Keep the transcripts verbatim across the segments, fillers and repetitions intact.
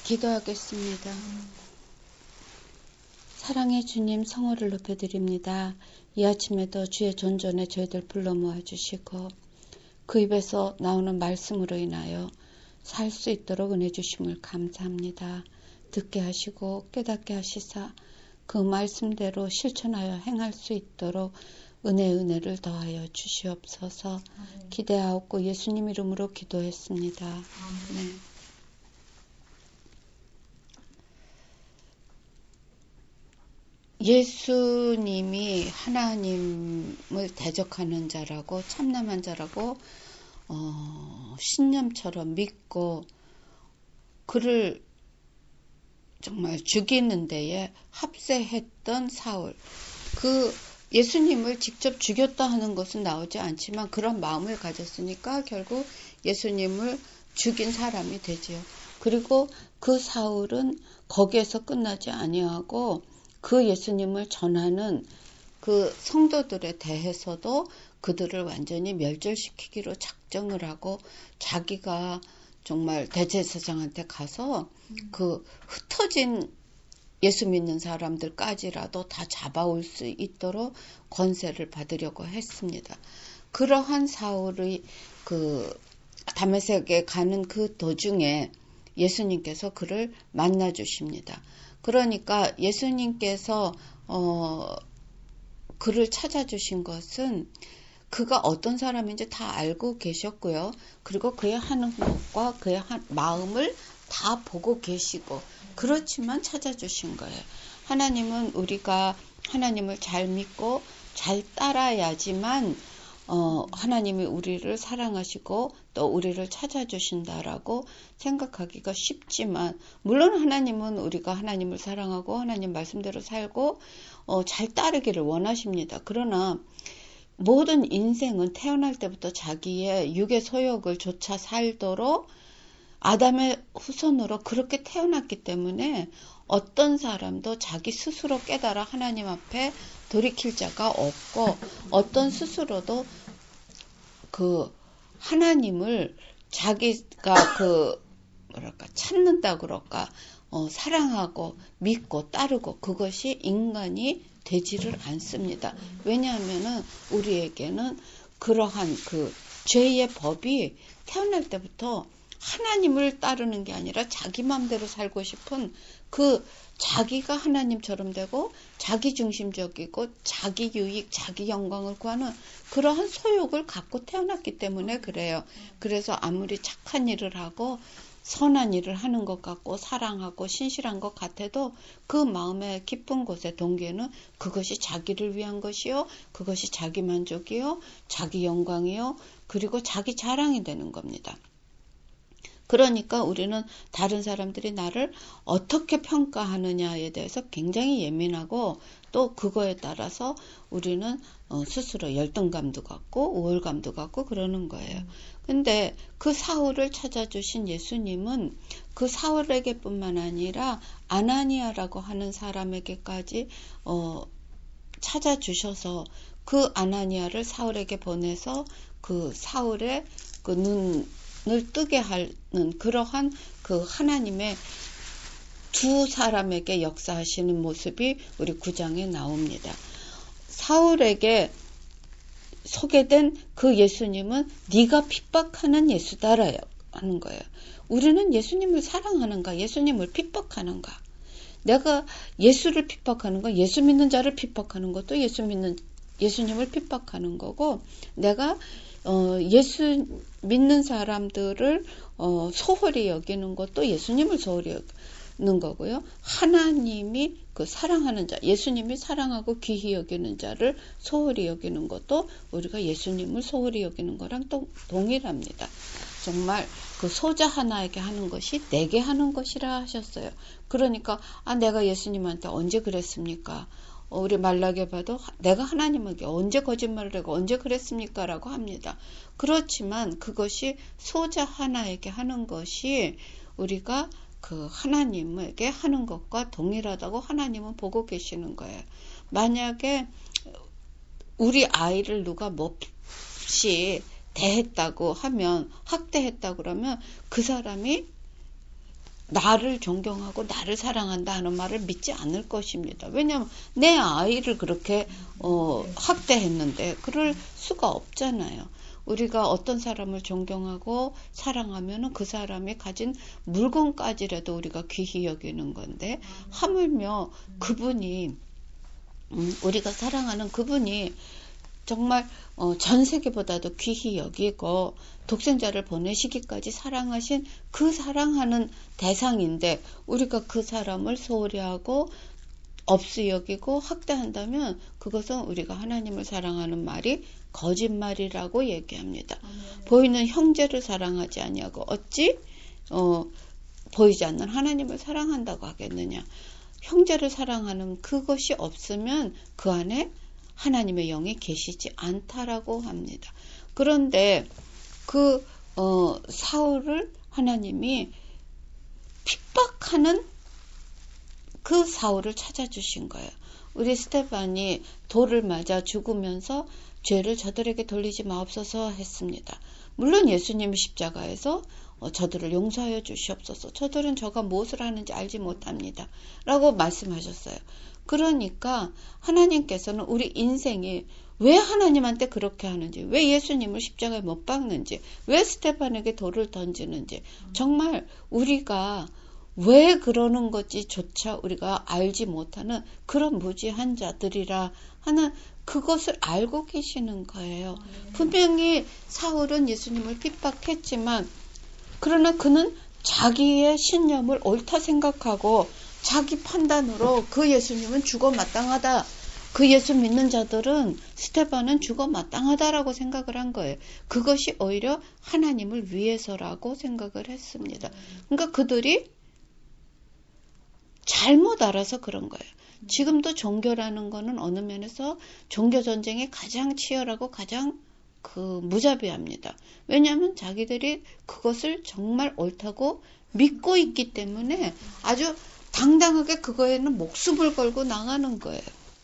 기도하겠습니다. 사랑의 주님, 성호를 높여드립니다. 이 아침에도 주의 존전에 저희들 불러 모아주시고 그 입에서 나오는 말씀으로 인하여 살 수 있도록 은혜 주심을 감사합니다. 듣게 하시고 깨닫게 하시사 그 말씀대로 실천하여 행할 수 있도록 은혜 은혜를 더하여 주시옵소서. 아멘. 기대하옵고 예수님 이름으로 기도했습니다. 네. 예수님이 하나님을 대적하는 자라고 참남한 자라고 어, 신념처럼 믿고 그를 정말 죽이는 데에 합세했던 사울. 그 예수님을 직접 죽였다 하는 것은 나오지 않지만 그런 마음을 가졌으니까 결국 예수님을 죽인 사람이 되지요. 그리고 그 사울은 거기에서 끝나지 아니하고 그 예수님을 전하는 그 성도들에 대해서도 그들을 완전히 멸절시키기로 작정을 하고 자기가 정말 대제사장한테 가서 그 흩어진 예수 믿는 사람들까지라도 다 잡아올 수 있도록 권세를 받으려고 했습니다. 그러한 사울의 그 다메섹에 가는 그 도중에 예수님께서 그를 만나 주십니다. 그러니까 예수님께서 어, 그를 찾아주신 것은 그가 어떤 사람인지 다 알고 계셨고요. 그리고 그의 하는 것과 그의 한, 마음을 다 보고 계시고 그렇지만 찾아주신 거예요. 하나님은 우리가 하나님을 잘 믿고 잘 따라야지만 어, 하나님이 우리를 사랑하시고 또 우리를 찾아주신다라고 생각하기가 쉽지만 물론 하나님은 우리가 하나님을 사랑하고 하나님 말씀대로 살고 어, 잘 따르기를 원하십니다. 그러나 모든 인생은 태어날 때부터 자기의 육의 소욕을 조차 살도록 아담의 후손으로 그렇게 태어났기 때문에 어떤 사람도 자기 스스로 깨달아 하나님 앞에 돌이킬 자가 없고 어떤 스스로도 그 하나님을 자기가 그 뭐랄까 찾는다 그럴까 어, 사랑하고 믿고 따르고 그것이 인간이 되지를 않습니다. 왜냐하면은 우리에게는 그러한 그 죄의 법이 태어날 때부터 하나님을 따르는 게 아니라 자기 마음대로 살고 싶은 그 자기가 하나님처럼 되고 자기 중심적이고 자기 유익, 자기 영광을 구하는 그러한 소욕을 갖고 태어났기 때문에 그래요. 그래서 아무리 착한 일을 하고 선한 일을 하는 것 같고 사랑하고 신실한 것 같아도 그 마음의 깊은 곳의 동기에는 그것이 자기를 위한 것이요. 그것이 자기 만족이요. 자기 영광이요. 그리고 자기 자랑이 되는 겁니다. 그러니까 우리는 다른 사람들이 나를 어떻게 평가하느냐에 대해서 굉장히 예민하고 또 그거에 따라서 우리는 스스로 열등감도 갖고 우월감도 갖고 그러는 거예요. 근데 그 사울을 찾아주신 예수님은 그 사울에게뿐만 아니라 아나니아라고 하는 사람에게까지 어, 찾아주셔서 그 아나니아를 사울에게 보내서 그 사울의 그 눈 을 뜨게 하는 그러한 그 하나님의 두 사람에게 역사하시는 모습이 우리 구 장에 나옵니다. 사울에게 소개된 그 예수님은 네가 핍박하는 예수다라요 하는 거예요. 우리는 예수님을 사랑하는가 예수님을 핍박하는가. 내가 예수를 핍박하는 거 예수 믿는 자를 핍박하는 것도 예수 믿는 예수님을 핍박하는 거고 내가 어, 예수 믿는 사람들을 어, 소홀히 여기는 것도 예수님을 소홀히 여기는 거고요. 하나님이 그 사랑하는 자, 예수님이 사랑하고 귀히 여기는 자를 소홀히 여기는 것도 우리가 예수님을 소홀히 여기는 거랑 또 동일합니다. 정말 그 소자 하나에게 하는 것이 내게 하는 것이라 하셨어요. 그러니까 아 내가 예수님한테 언제 그랬습니까? 우리 말라게 봐도 내가 하나님에게 언제 거짓말을 하고 언제 그랬습니까? 라고 합니다. 그렇지만 그것이 소자 하나에게 하는 것이 우리가 그 하나님에게 하는 것과 동일하다고 하나님은 보고 계시는 거예요. 만약에 우리 아이를 누가 몹시 대했다고 하면 학대했다고 그러면 그 사람이 나를 존경하고 나를 사랑한다 하는 말을 믿지 않을 것입니다. 왜냐하면 내 아이를 그렇게 어, 학대했는데 그럴 수가 없잖아요. 우리가 어떤 사람을 존경하고 사랑하면 그 사람이 가진 물건까지라도 우리가 귀히 여기는 건데, 하물며 그분이 음, 우리가 사랑하는 그분이 정말 어, 전 세계보다도 귀히 여기고 독생자를 보내시기까지 사랑하신 그 사랑하는 대상인데, 우리가 그 사람을 소홀히 하고 없이 여기고 학대한다면 그것은 우리가 하나님을 사랑하는 말이 거짓말이라고 얘기합니다. 네. 보이는 형제를 사랑하지 아니하고 어찌 어, 보이지 않는 하나님을 사랑한다고 하겠느냐. 형제를 사랑하는 그것이 없으면 그 안에 하나님의 영이 계시지 않다라고 합니다. 그런데 그 어, 사울을 하나님이 핍박하는 그 사울을 찾아주신 거예요. 우리 스데반이 돌을 맞아 죽으면서 죄를 저들에게 돌리지 마옵소서 했습니다. 물론 예수님이 십자가에서 어, 저들을 용서하여 주시옵소서. 저들은 저가 무엇을 하는지 알지 못합니다. 라고 말씀하셨어요. 그러니까 하나님께서는 우리 인생이 왜 하나님한테 그렇게 하는지, 왜 예수님을 십자가에 못 박는지, 왜 스데반에게 돌을 던지는지, 정말 우리가 왜 그러는 건지조차 우리가 알지 못하는 그런 무지한 자들이라 하는 그것을 알고 계시는 거예요. 분명히 사울은 예수님을 핍박했지만, 그러나 그는 자기의 신념을 옳다 생각하고 자기 판단으로 그 예수님은 죽어 마땅하다, 그 예수 믿는 자들은 스데반은 죽어 마땅하다라고 생각을 한 거예요. 그것이 오히려 하나님을 위해서라고 생각을 했습니다. 그러니까 그들이 잘못 알아서 그런 거예요. 지금도 종교라는 거는 어느 면에서 종교 전쟁이 가장 치열하고 가장 그 무자비합니다. 왜냐하면 자기들이 그것을 정말 옳다고 믿고 있기 때문에 아주 당당하게 그거에는 목숨을 걸고 나가는 거예요.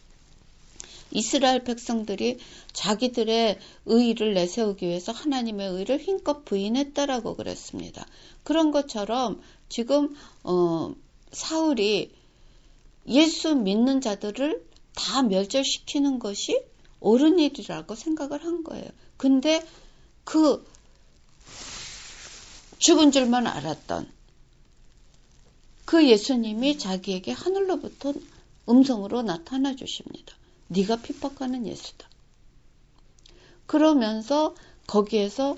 이스라엘 백성들이 자기들의 의의를 내세우기 위해서 하나님의 의를 힘껏 부인했다라고 그랬습니다. 그런 것처럼 지금 어, 사울이 예수 믿는 자들을 다 멸절시키는 것이 옳은 일이라고 생각을 한 거예요. 근데 그 죽은 줄만 알았던 그 예수님이 자기에게 하늘로부터 음성으로 나타나 주십니다. 네가 핍박하는 예수다. 그러면서 거기에서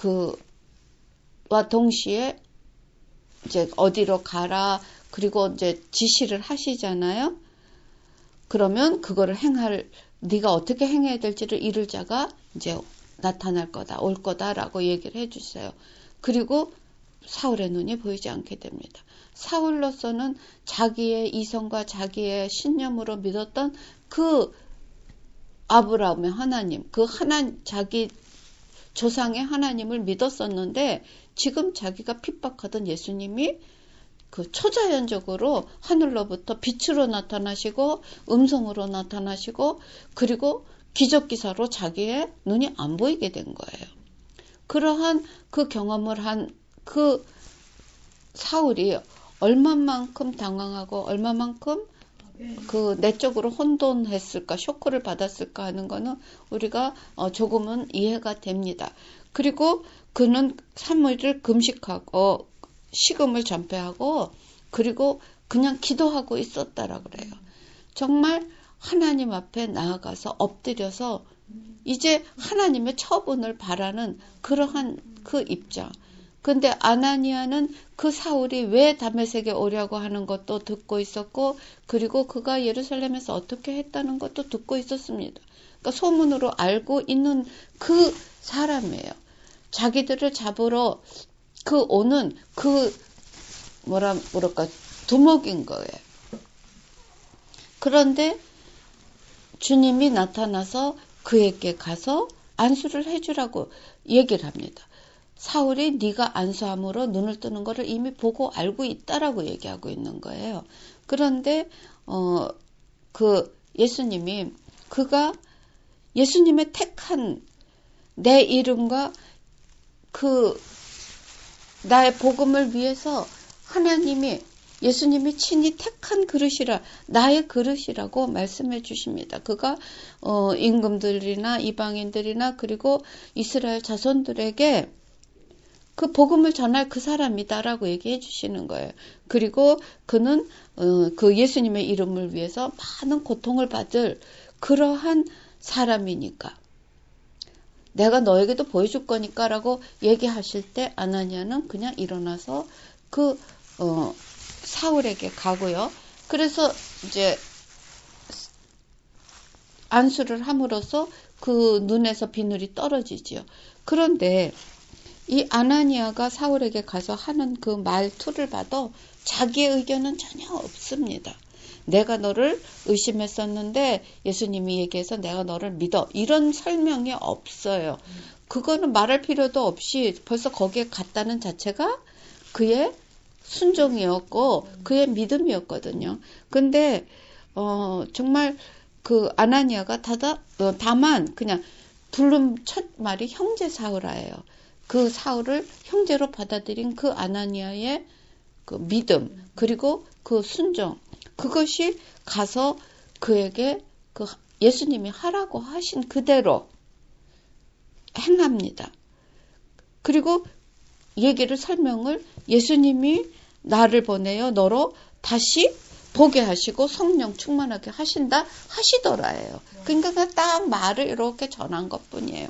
그와 동시에 이제 어디로 가라, 그리고 이제 지시를 하시잖아요. 그러면 그거를 행할, 네가 어떻게 행해야 될지를 이룰 자가 이제 나타날 거다, 올 거다라고 얘기를 해주세요. 그리고 사울의 눈이 보이지 않게 됩니다. 사울로서는 자기의 이성과 자기의 신념으로 믿었던 그 아브라함의 하나님, 그 하나님, 자기 조상의 하나님을 믿었었는데, 지금 자기가 핍박하던 예수님이 그 초자연적으로 하늘로부터 빛으로 나타나시고 음성으로 나타나시고 그리고 기적기사로 자기의 눈이 안 보이게 된 거예요. 그러한 그 경험을 한 그 사울이 얼마만큼 당황하고 얼마만큼 그 내적으로 혼돈했을까, 쇼크를 받았을까 하는 거는 우리가 조금은 이해가 됩니다. 그리고 그는 삼 일을 금식하고 식음을 전폐하고 그리고 그냥 기도하고 있었다라 그래요. 정말 하나님 앞에 나아가서 엎드려서 이제 하나님의 처분을 바라는 그러한 그 입장. 근데 아나니아는 그 사울이 왜 다메섹에 오려고 하는 것도 듣고 있었고, 그리고 그가 예루살렘에서 어떻게 했다는 것도 듣고 있었습니다. 그러니까 소문으로 알고 있는 그 사람이에요. 자기들을 잡으러 그 오는 그 뭐라 뭐랄까 두목인 거예요. 그런데 주님이 나타나서 그에게 가서 안수를 해주라고 얘기를 합니다. 사울이 네가 안수함으로 눈을 뜨는 것을 이미 보고 알고 있다라고 얘기하고 있는 거예요. 그런데 어, 그 예수님이 그가 예수님의 택한 내 이름과 그 나의 복음을 위해서 하나님이 예수님이 친히 택한 그릇이라 나의 그릇이라고 말씀해 주십니다. 그가 어, 임금들이나 이방인들이나 그리고 이스라엘 자손들에게 그 복음을 전할 그 사람이다라고 얘기해 주시는 거예요. 그리고 그는 어, 그 예수님의 이름을 위해서 많은 고통을 받을 그러한 사람이니까 내가 너에게도 보여줄 거니까라고 얘기하실 때 아나니아는 그냥 일어나서 그 어, 사울에게 가고요. 그래서 이제 안수를 함으로써 그 눈에서 비늘이 떨어지지요. 그런데 이 아나니아가 사울에게 가서 하는 그 말투를 봐도 자기의 의견은 전혀 없습니다. 내가 너를 의심했었는데 예수님이 얘기해서 내가 너를 믿어. 이런 설명이 없어요. 그거는 말할 필요도 없이 벌써 거기에 갔다는 자체가 그의 순종이었고 그의 믿음이었거든요. 근데 어, 정말 그 아나니아가 다다, 어, 다만 그냥 부른 첫 말이 형제 사울아예요. 그 사울을 형제로 받아들인 그 아나니아의 그 믿음 그리고 그 순종 그것이 가서 그에게 그 예수님이 하라고 하신 그대로 행합니다. 그리고 얘기를 설명을 예수님이 나를 보내요 너로 다시 보게 하시고 성령 충만하게 하신다 하시더라예요. 그러니까 딱 말을 이렇게 전한 것뿐이에요.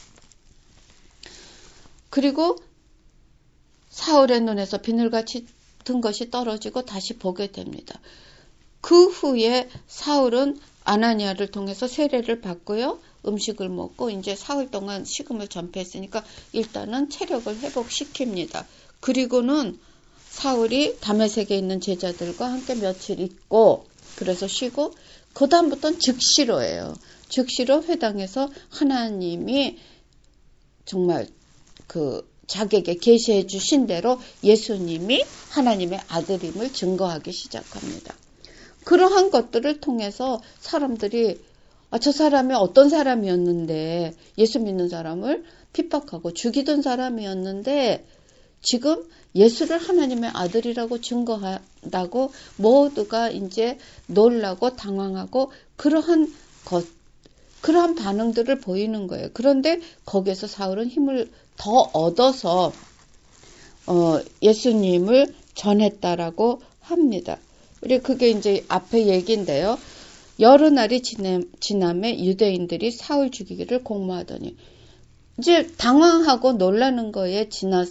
그리고 사울의 눈에서 비늘같이 든 것이 떨어지고 다시 보게 됩니다. 그 후에 사울은 아나니아를 통해서 세례를 받고요. 음식을 먹고 이제 사흘 동안 식음을 전폐했으니까 일단은 체력을 회복시킵니다. 그리고는 사울이 다메섹에 있는 제자들과 함께 며칠 있고 그래서 쉬고 그 다음부터는 즉시로예요. 즉시로 회당에서 하나님이 정말 그 자기에게 계시해 주신 대로 예수님이 하나님의 아들임을 증거하기 시작합니다. 그러한 것들을 통해서 사람들이 아, 저 사람이 어떤 사람이었는데 예수 믿는 사람을 핍박하고 죽이던 사람이었는데 지금 예수를 하나님의 아들이라고 증거한다고 모두가 이제 놀라고 당황하고 그러한 것, 그러한 반응들을 보이는 거예요. 그런데 거기에서 사울은 힘을 더 얻어서 어, 예수님을 전했다라고 합니다. 그리고 그게 이제 앞에 얘기인데요. 여러 날이 지남에 유대인들이 사울 죽이기를 공모하더니 이제 당황하고 놀라는 거에 지나서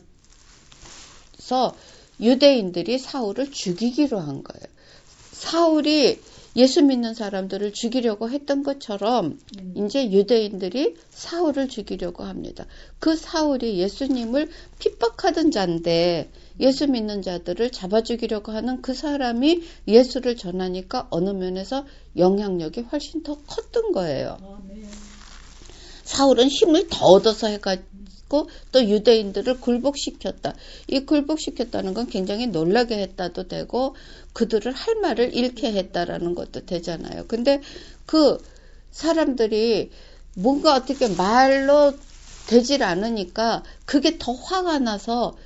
유대인들이 사울을 죽이기로 한 거예요. 사울이 예수 믿는 사람들을 죽이려고 했던 것처럼 음. 이제 유대인들이 사울을 죽이려고 합니다. 그 사울이 예수님을 핍박하던 자인데 예수 믿는 자들을 잡아 죽이려고 하는 그 사람이 예수를 전하니까 어느 면에서 영향력이 훨씬 더 컸던 거예요. 아, 네. 사울은 힘을 더 얻어서 해가지고 또 유대인들을 굴복시켰다. 이 굴복시켰다는 건 굉장히 놀라게 했다도 되고 그들을 할 말을 잃게 했다라는 것도 되잖아요. 근데 그 사람들이 뭔가 어떻게 말로 되질 않으니까 그게 더 화가 나서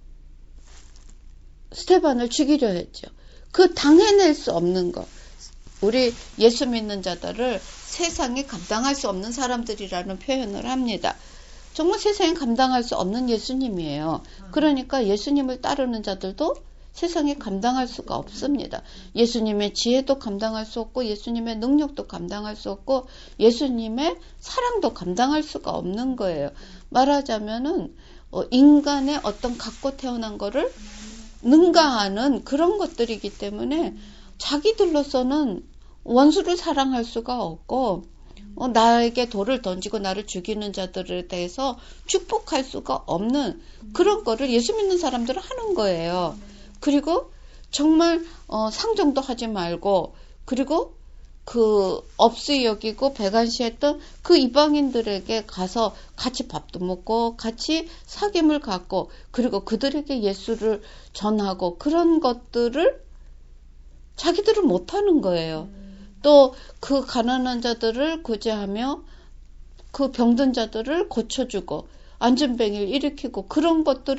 스테반을 죽이려 했죠. 그 당해낼 수 없는 거. 우리 예수 믿는 자들을 세상에 감당할 수 없는 사람들이라는 표현을 합니다. 정말 세상에 감당할 수 없는 예수님이에요. 그러니까 예수님을 따르는 자들도 세상에 감당할 수가 없습니다. 예수님의 지혜도 감당할 수 없고 예수님의 능력도 감당할 수 없고 예수님의 사랑도 감당할 수가 없는 거예요. 말하자면은 어, 인간의 어떤 갖고 태어난 거를 능가하는 그런 것들이기 때문에 자기들로서는 원수를 사랑할 수가 없고 어, 나에게 돌을 던지고 나를 죽이는 자들에 대해서 축복할 수가 없는 그런 거를 예수 믿는 사람들은 하는 거예요. 그리고 정말 어, 상종도 하지 말고 그리고 그 업수 여기고 배관시했던 그 이방인들에게 가서 같이 밥도 먹고 같이 사귐을 갖고 그리고 그들에게 예수를 전하고 그런 것들을 자기들은 못하는 거예요. 또 그 가난한 자들을 구제하며 그 병든 자들을 고쳐주고 안전병을 일으키고 그런 것들을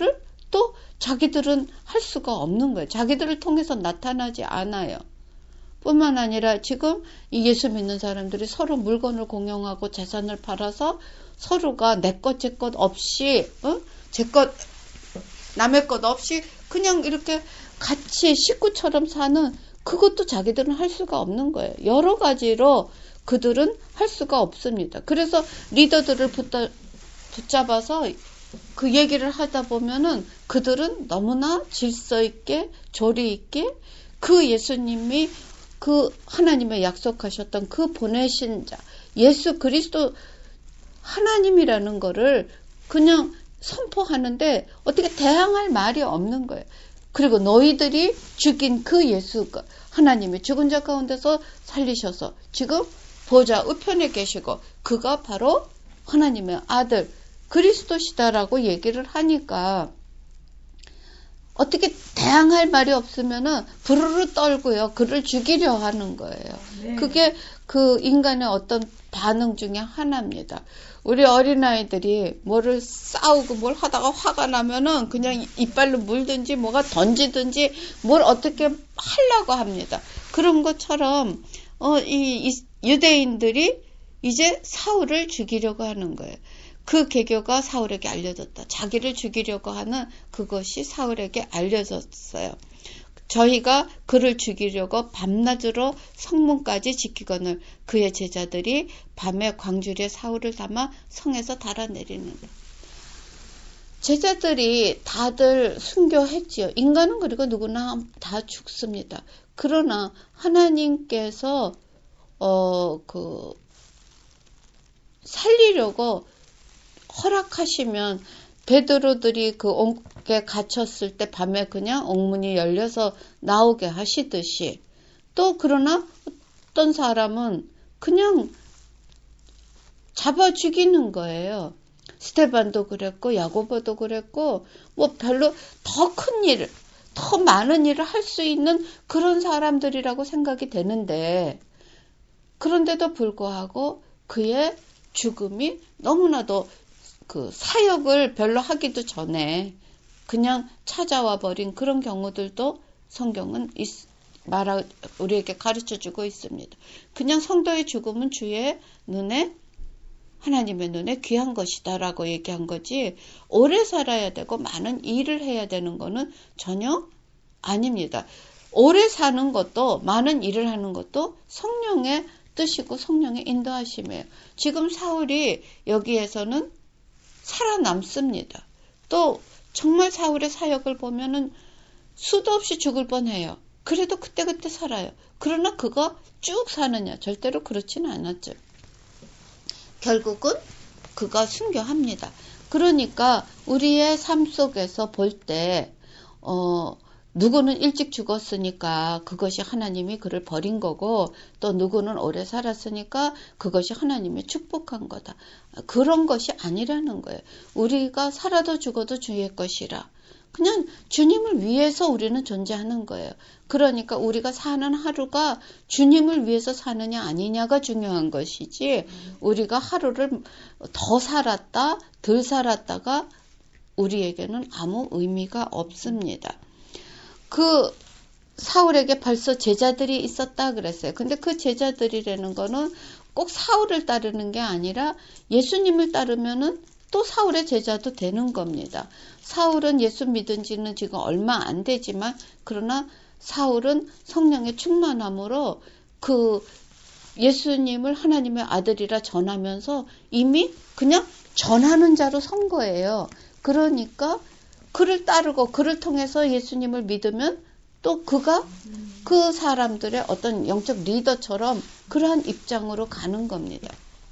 또 자기들은 할 수가 없는 거예요. 자기들을 통해서 나타나지 않아요. 뿐만 아니라 지금 이 예수 믿는 사람들이 서로 물건을 공용하고 재산을 팔아서 서로가 내 것 제 것 없이 어? 제 것 남의 것 없이 그냥 이렇게 같이 식구처럼 사는, 그것도 자기들은 할 수가 없는 거예요. 여러 가지로 그들은 할 수가 없습니다. 그래서 리더들을 붙다, 붙잡아서 그 얘기를 하다 보면은 그들은 너무나 질서 있게 조리 있게 그 예수님이 그 하나님의 약속하셨던 그 보내신 자 예수 그리스도 하나님이라는 거를 그냥 선포하는데 어떻게 대항할 말이 없는 거예요. 그리고 너희들이 죽인 그 예수 하나님이 죽은 자 가운데서 살리셔서 지금 보좌 우편에 계시고 그가 바로 하나님의 아들 그리스도시다라고 얘기를 하니까 어떻게 대항할 말이 없으면은 부르르 떨고요. 그를 죽이려 하는 거예요. 네. 그게 그 인간의 어떤 반응 중에 하나입니다. 우리 어린아이들이 뭐를 싸우고 뭘 하다가 화가 나면은 그냥 이빨로 물든지 뭐가 던지든지 뭘 어떻게 하려고 합니다. 그런 것처럼 어, 이, 이 유대인들이 이제 사울을 죽이려고 하는 거예요. 그 계교가 사울에게 알려졌다. 자기를 죽이려고 하는 그것이 사울에게 알려졌어요. 저희가 그를 죽이려고 밤낮으로 성문까지 지키거늘 그의 제자들이 밤에 광주리에 사울을 담아 성에서 달아내리는 거예요. 제자들이 다들 순교했지요. 인간은 그리고 누구나 다 죽습니다. 그러나 하나님께서 어, 그 살리려고 허락하시면 베드로들이 그 옥에 갇혔을 때 밤에 그냥 옥문이 열려서 나오게 하시듯이 또 그러나 어떤 사람은 그냥 잡아 죽이는 거예요. 스데반도 그랬고 야고보도 그랬고 뭐 별로 더 큰 일, 더 많은 일을 할 수 있는 그런 사람들이라고 생각이 되는데 그런데도 불구하고 그의 죽음이 너무나도 그 사역을 별로 하기도 전에 그냥 찾아와 버린 그런 경우들도 성경은 있, 말하, 우리에게 가르쳐주고 있습니다. 그냥 성도의 죽음은 주의 눈에 하나님의 눈에 귀한 것이다라고 얘기한 거지 오래 살아야 되고 많은 일을 해야 되는 거는 전혀 아닙니다. 오래 사는 것도 많은 일을 하는 것도 성령의 뜻이고 성령의 인도하심이에요. 지금 사울이 여기에서는 살아남습니다. 또 정말 사울의 사역을 보면은 수도 없이 죽을 뻔해요. 그래도 그때그때 살아요. 그러나 그가 쭉 사느냐? 절대로 그렇지는 않았죠. 결국은 그가 순교합니다. 그러니까 우리의 삶 속에서 볼 때 어, 누구는 일찍 죽었으니까 그것이 하나님이 그를 버린 거고 또 누구는 오래 살았으니까 그것이 하나님이 축복한 거다. 그런 것이 아니라는 거예요. 우리가 살아도 죽어도 주의 것이라. 그냥 주님을 위해서 우리는 존재하는 거예요. 그러니까 우리가 사는 하루가 주님을 위해서 사느냐 아니냐가 중요한 것이지 우리가 하루를 더 살았다 덜 살았다가 우리에게는 아무 의미가 없습니다. 그 사울에게 벌써 제자들이 있었다 그랬어요. 근데 그 제자들이라는 거는 꼭 사울을 따르는 게 아니라 예수님을 따르면은 또 사울의 제자도 되는 겁니다. 사울은 예수 믿은 지는 지금 얼마 안 되지만 그러나 사울은 성령의 충만함으로 그 예수님을 하나님의 아들이라 전하면서 이미 그냥 전하는 자로 선 거예요. 그러니까 그를 따르고 그를 통해서 예수님을 믿으면 또 그가 그 사람들의 어떤 영적 리더처럼 그러한 입장으로 가는 겁니다.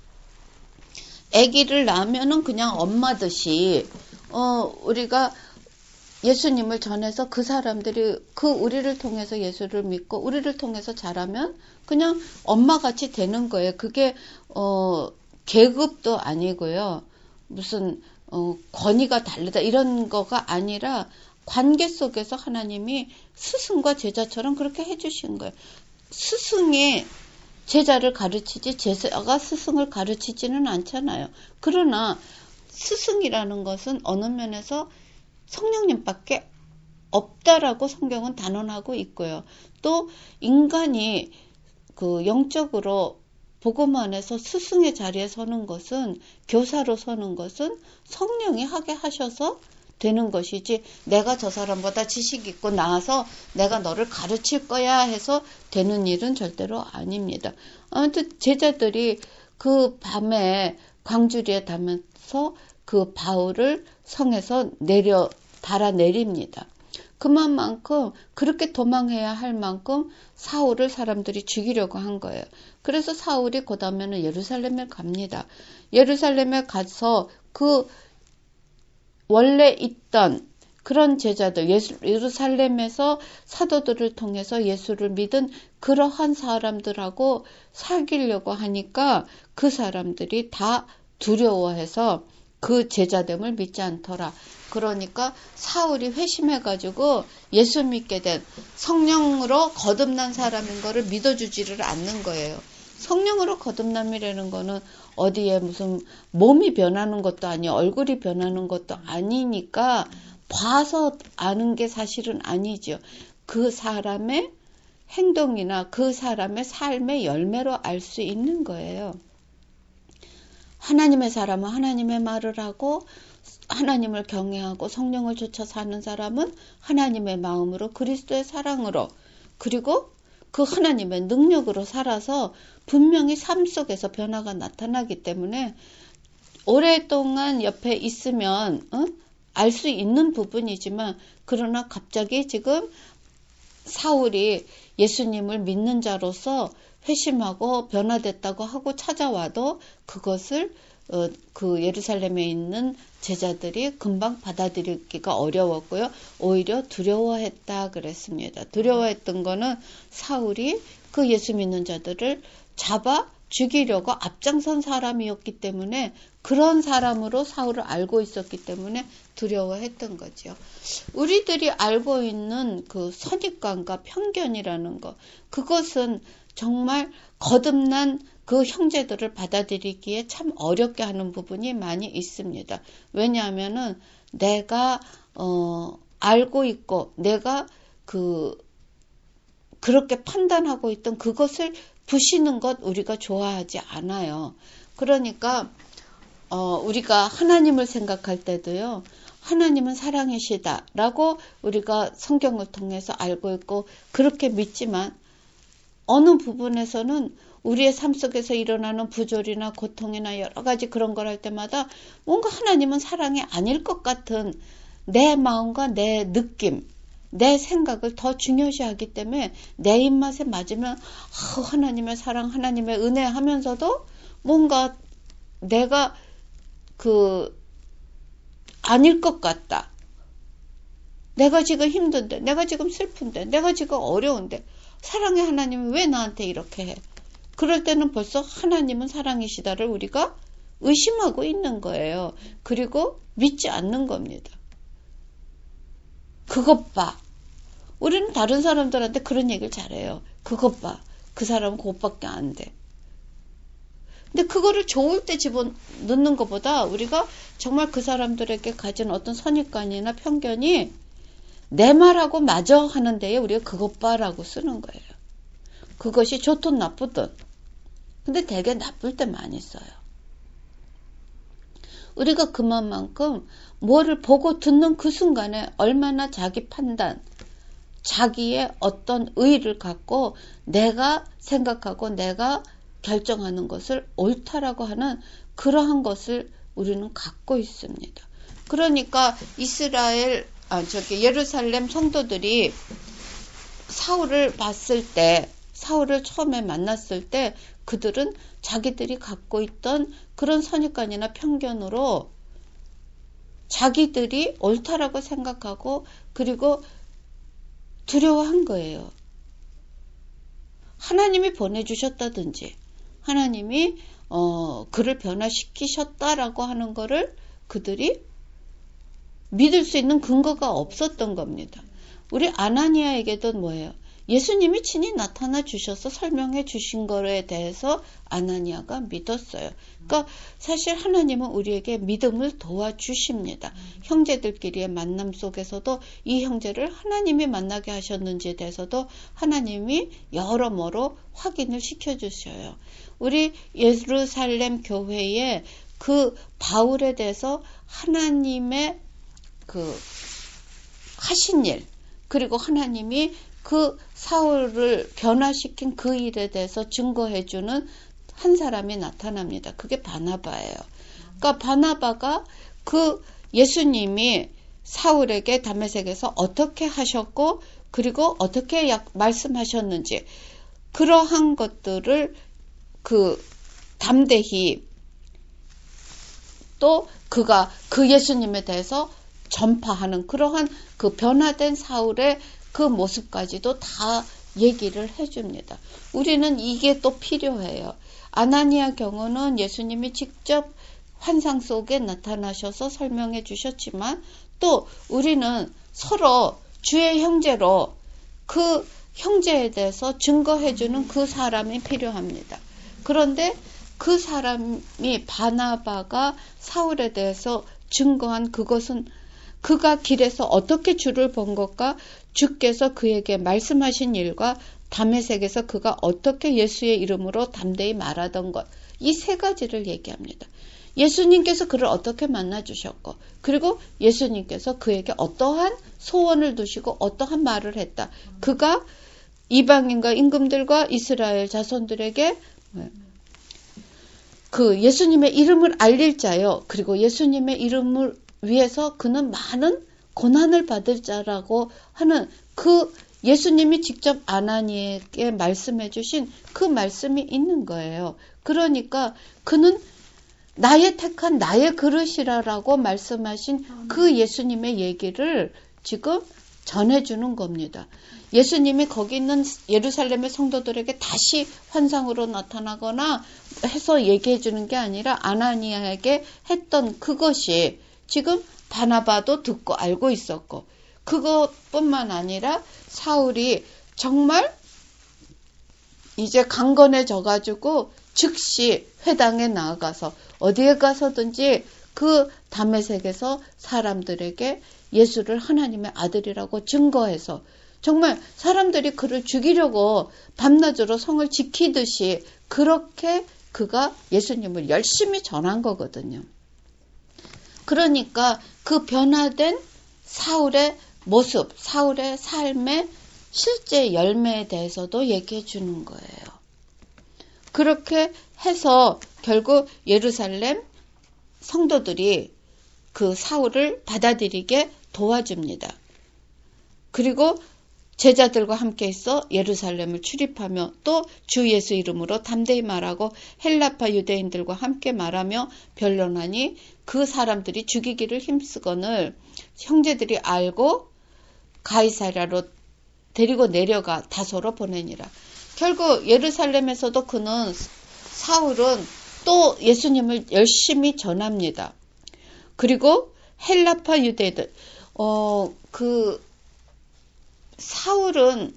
아기를 낳으면은 그냥 엄마듯이 어 우리가 예수님을 전해서 그 사람들이 그 우리를 통해서 예수를 믿고 우리를 통해서 자라면 그냥 엄마같이 되는 거예요. 그게 어 계급도 아니고요. 무슨 어, 권위가 다르다 이런 거가 아니라 관계 속에서 하나님이 스승과 제자처럼 그렇게 해주신 거예요. 스승이 제자를 가르치지 제자가 스승을 가르치지는 않잖아요. 그러나 스승이라는 것은 어느 면에서 성령님밖에 없다라고 성경은 단언하고 있고요. 또 인간이 그 영적으로 복음 안에서 스승의 자리에 서는 것은, 교사로 서는 것은 성령이 하게 하셔서 되는 것이지, 내가 저 사람보다 지식 있고 나아서 내가 너를 가르칠 거야 해서 되는 일은 절대로 아닙니다. 아무튼 제자들이 그 밤에 광주리에 닿으면서 그 바울을 성에서 내려 달아 내립니다. 그만큼 그렇게 도망해야 할 만큼 사울을 사람들이 죽이려고 한 거예요. 그래서 사울이 그 다음에는 예루살렘에 갑니다. 예루살렘에 가서 그 원래 있던 그런 제자들, 예수, 예루살렘에서 사도들을 통해서 예수를 믿은 그러한 사람들하고 사귀려고 하니까 그 사람들이 다 두려워해서 그 제자됨을 믿지 않더라. 그러니까 사울이 회심해가지고 예수 믿게 된, 성령으로 거듭난 사람인 거를 믿어주지를 않는 거예요. 성령으로 거듭남이라는 거는 어디에 무슨 몸이 변하는 것도 아니고 얼굴이 변하는 것도 아니니까 봐서 아는 게 사실은 아니죠. 그 사람의 행동이나 그 사람의 삶의 열매로 알 수 있는 거예요. 하나님의 사람은 하나님의 말을 하고 하나님을 경외하고 성령을 쫓아 사는 사람은 하나님의 마음으로, 그리스도의 사랑으로, 그리고 그 하나님의 능력으로 살아서 분명히 삶 속에서 변화가 나타나기 때문에 오랫동안 옆에 있으면 어? 알 수 있는 부분이지만, 그러나 갑자기 지금 사울이 예수님을 믿는 자로서 회심하고 변화됐다고 하고 찾아와도 그것을 어, 그 예루살렘에 있는 제자들이 금방 받아들이기가 어려웠고요. 오히려 두려워했다 그랬습니다. 두려워했던 거는 사울이 그 예수 믿는 자들을 잡아 죽이려고 앞장선 사람이었기 때문에, 그런 사람으로 사울을 알고 있었기 때문에 두려워했던 거죠. 우리들이 알고 있는 그 선입관과 편견이라는 것, 그것은 정말 거듭난 그 형제들을 받아들이기에 참 어렵게 하는 부분이 많이 있습니다. 왜냐하면은 내가 어, 알고 있고 내가 그 그렇게 판단하고 있던 그것을 부시는 것 우리가 좋아하지 않아요. 그러니까 어, 우리가 하나님을 생각할 때도요, 하나님은 사랑이시다라고 우리가 성경을 통해서 알고 있고 그렇게 믿지만, 어느 부분에서는 우리의 삶 속에서 일어나는 부조리나 고통이나 여러 가지 그런 걸 할 때마다 뭔가 하나님은 사랑이 아닐 것 같은 내 마음과 내 느낌, 내 생각을 더 중요시하기 때문에 내 입맛에 맞으면 아, 하나님의 사랑, 하나님의 은혜 하면서도 뭔가 내가 그 아닐 것 같다. 내가 지금 힘든데, 내가 지금 슬픈데, 내가 지금 어려운데 사랑의 하나님이 왜 나한테 이렇게 해? 그럴 때는 벌써 하나님은 사랑이시다를 우리가 의심하고 있는 거예요. 그리고 믿지 않는 겁니다. 그것 봐. 우리는 다른 사람들한테 그런 얘기를 잘해요. 그것 봐. 그 사람은 그것밖에 안 돼. 근데 그거를 좋을 때 집어넣는 것보다 우리가 정말 그 사람들에게 가진 어떤 선입관이나 편견이 내 말하고 맞아 하는 데에 우리가 그것 봐라고 쓰는 거예요. 그것이 좋든 나쁘든. 근데 되게 나쁠 때 많이 써요. 우리가 그만큼 뭐를 보고 듣는 그 순간에 얼마나 자기 판단, 자기의 어떤 의의를 갖고 내가 생각하고 내가 결정하는 것을 옳다라고 하는 그러한 것을 우리는 갖고 있습니다. 그러니까 이스라엘, 아, 저기 예루살렘 성도들이 사울을 봤을 때, 사울을 처음에 만났을 때 그들은 자기들이 갖고 있던 그런 선입관이나 편견으로 자기들이 옳다라고 생각하고 그리고 두려워한 거예요. 하나님이 보내주셨다든지 하나님이 어, 그를 변화시키셨다라고 하는 거를 그들이 믿을 수 있는 근거가 없었던 겁니다. 우리 아나니아에게도 뭐예요? 예수님이 친히 나타나 주셔서 설명해 주신 거에 대해서 아나니아가 믿었어요. 그러니까 사실 하나님은 우리에게 믿음을 도와주십니다. 형제들끼리의 만남 속에서도 이 형제를 하나님이 만나게 하셨는지에 대해서도 하나님이 여러모로 확인을 시켜주셔요. 우리 예루살렘 교회에 그 바울에 대해서 하나님의 그 하신 일, 그리고 하나님이 그 사울을 변화시킨 그 일에 대해서 증거해주는 한 사람이 나타납니다. 그게 바나바예요. 그러니까 바나바가 그 예수님이 사울에게 다메섹에서 어떻게 하셨고, 그리고 어떻게 약, 말씀하셨는지, 그러한 것들을 그 담대히 또 그가 그 예수님에 대해서 전파하는 그러한 그 변화된 사울의 그 모습까지도 다 얘기를 해줍니다. 우리는 이게 또 필요해요. 아나니아 경우는 예수님이 직접 환상 속에 나타나셔서 설명해 주셨지만, 또 우리는 서로 주의 형제로 그 형제에 대해서 증거해주는 그 사람이 필요합니다. 그런데 그 사람이 바나바가 사울에 대해서 증거한 그것은 그가 길에서 어떻게 주를 본 것과 주께서 그에게 말씀하신 일과 다메섹에서 그가 어떻게 예수의 이름으로 담대히 말하던 것, 이 세 가지를 얘기합니다. 예수님께서 그를 어떻게 만나주셨고, 그리고 예수님께서 그에게 어떠한 소원을 두시고 어떠한 말을 했다. 그가 이방인과 임금들과 이스라엘 자손들에게 그 예수님의 이름을 알릴 자요, 그리고 예수님의 이름을 위해서 그는 많은 고난을 받을 자라고 하는 그 예수님이 직접 아나니에게 말씀해 주신 그 말씀이 있는 거예요. 그러니까 그는 나의 택한 나의 그릇이라라고 말씀하신 그 예수님의 얘기를 지금 전해주는 겁니다. 예수님이 거기 있는 예루살렘의 성도들에게 다시 환상으로 나타나거나 해서 얘기해 주는 게 아니라 아나니아에게 했던 그것이 지금 바나바도 듣고 알고 있었고, 그것뿐만 아니라 사울이 정말 이제 강건해져 가지고 즉시 회당에 나아가서 어디에 가서든지 그 다메섹에서 사람들에게 예수를 하나님의 아들이라고 증거해서 정말 사람들이 그를 죽이려고 밤낮으로 성을 지키듯이 그렇게 그가 예수님을 열심히 전한 거거든요. 그러니까 그 변화된 사울의 모습, 사울의 삶의 실제 열매에 대해서도 얘기해 주는 거예요. 그렇게 해서 결국 예루살렘 성도들이 그 사울을 받아들이게 도와줍니다. 그리고 제자들과 함께 있어 예루살렘을 출입하며 또 주 예수 이름으로 담대히 말하고 헬라파 유대인들과 함께 말하며 변론하니 그 사람들이 죽이기를 힘쓰거늘 형제들이 알고 가이사랴로 데리고 내려가 다소로 보내니라. 결국 예루살렘에서도 그는 사울은 또 예수님을 열심히 전합니다. 그리고 헬라파 유대인들, 어, 그 사울은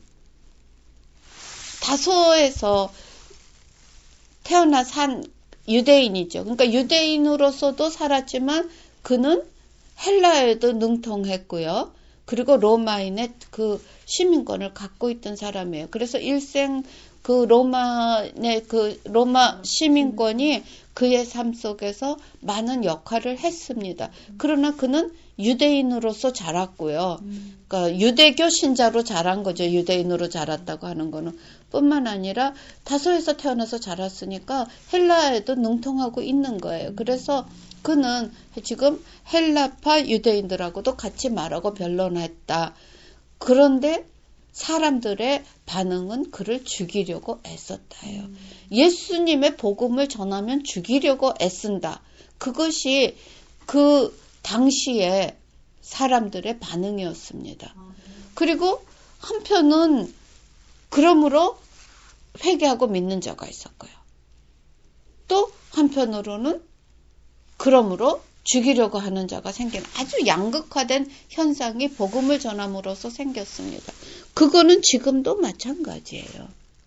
다소에서 태어나 산 유대인이죠. 그러니까 유대인으로서도 살았지만 그는 헬라에도 능통했고요. 그리고 로마인의 그 시민권을 갖고 있던 사람이에요. 그래서 일생 그 로마의 그 로마 시민권이 그의 삶 속에서 많은 역할을 했습니다. 그러나 그는 유대인으로서 자랐고요. 그러니까 유대교 신자로 자란 거죠. 유대인으로 자랐다고 하는 거는. 뿐만 아니라 다소에서 태어나서 자랐으니까 헬라에도 능통하고 있는 거예요. 그래서 그는 지금 헬라파 유대인들하고도 같이 말하고 변론했다. 그런데 사람들의 반응은 그를 죽이려고 애썼다예요. 음. 예수님의 복음을 전하면 죽이려고 애쓴다. 그것이 그 당시에 사람들의 반응이었습니다. 아, 네. 그리고 한편은 그러므로 회개하고 믿는 자가 있었고요. 또 한편으로는 그러므로 죽이려고 하는 자가 생긴 아주 양극화된 현상이 복음을 전함으로써 생겼습니다. 그거는 지금도 마찬가지예요.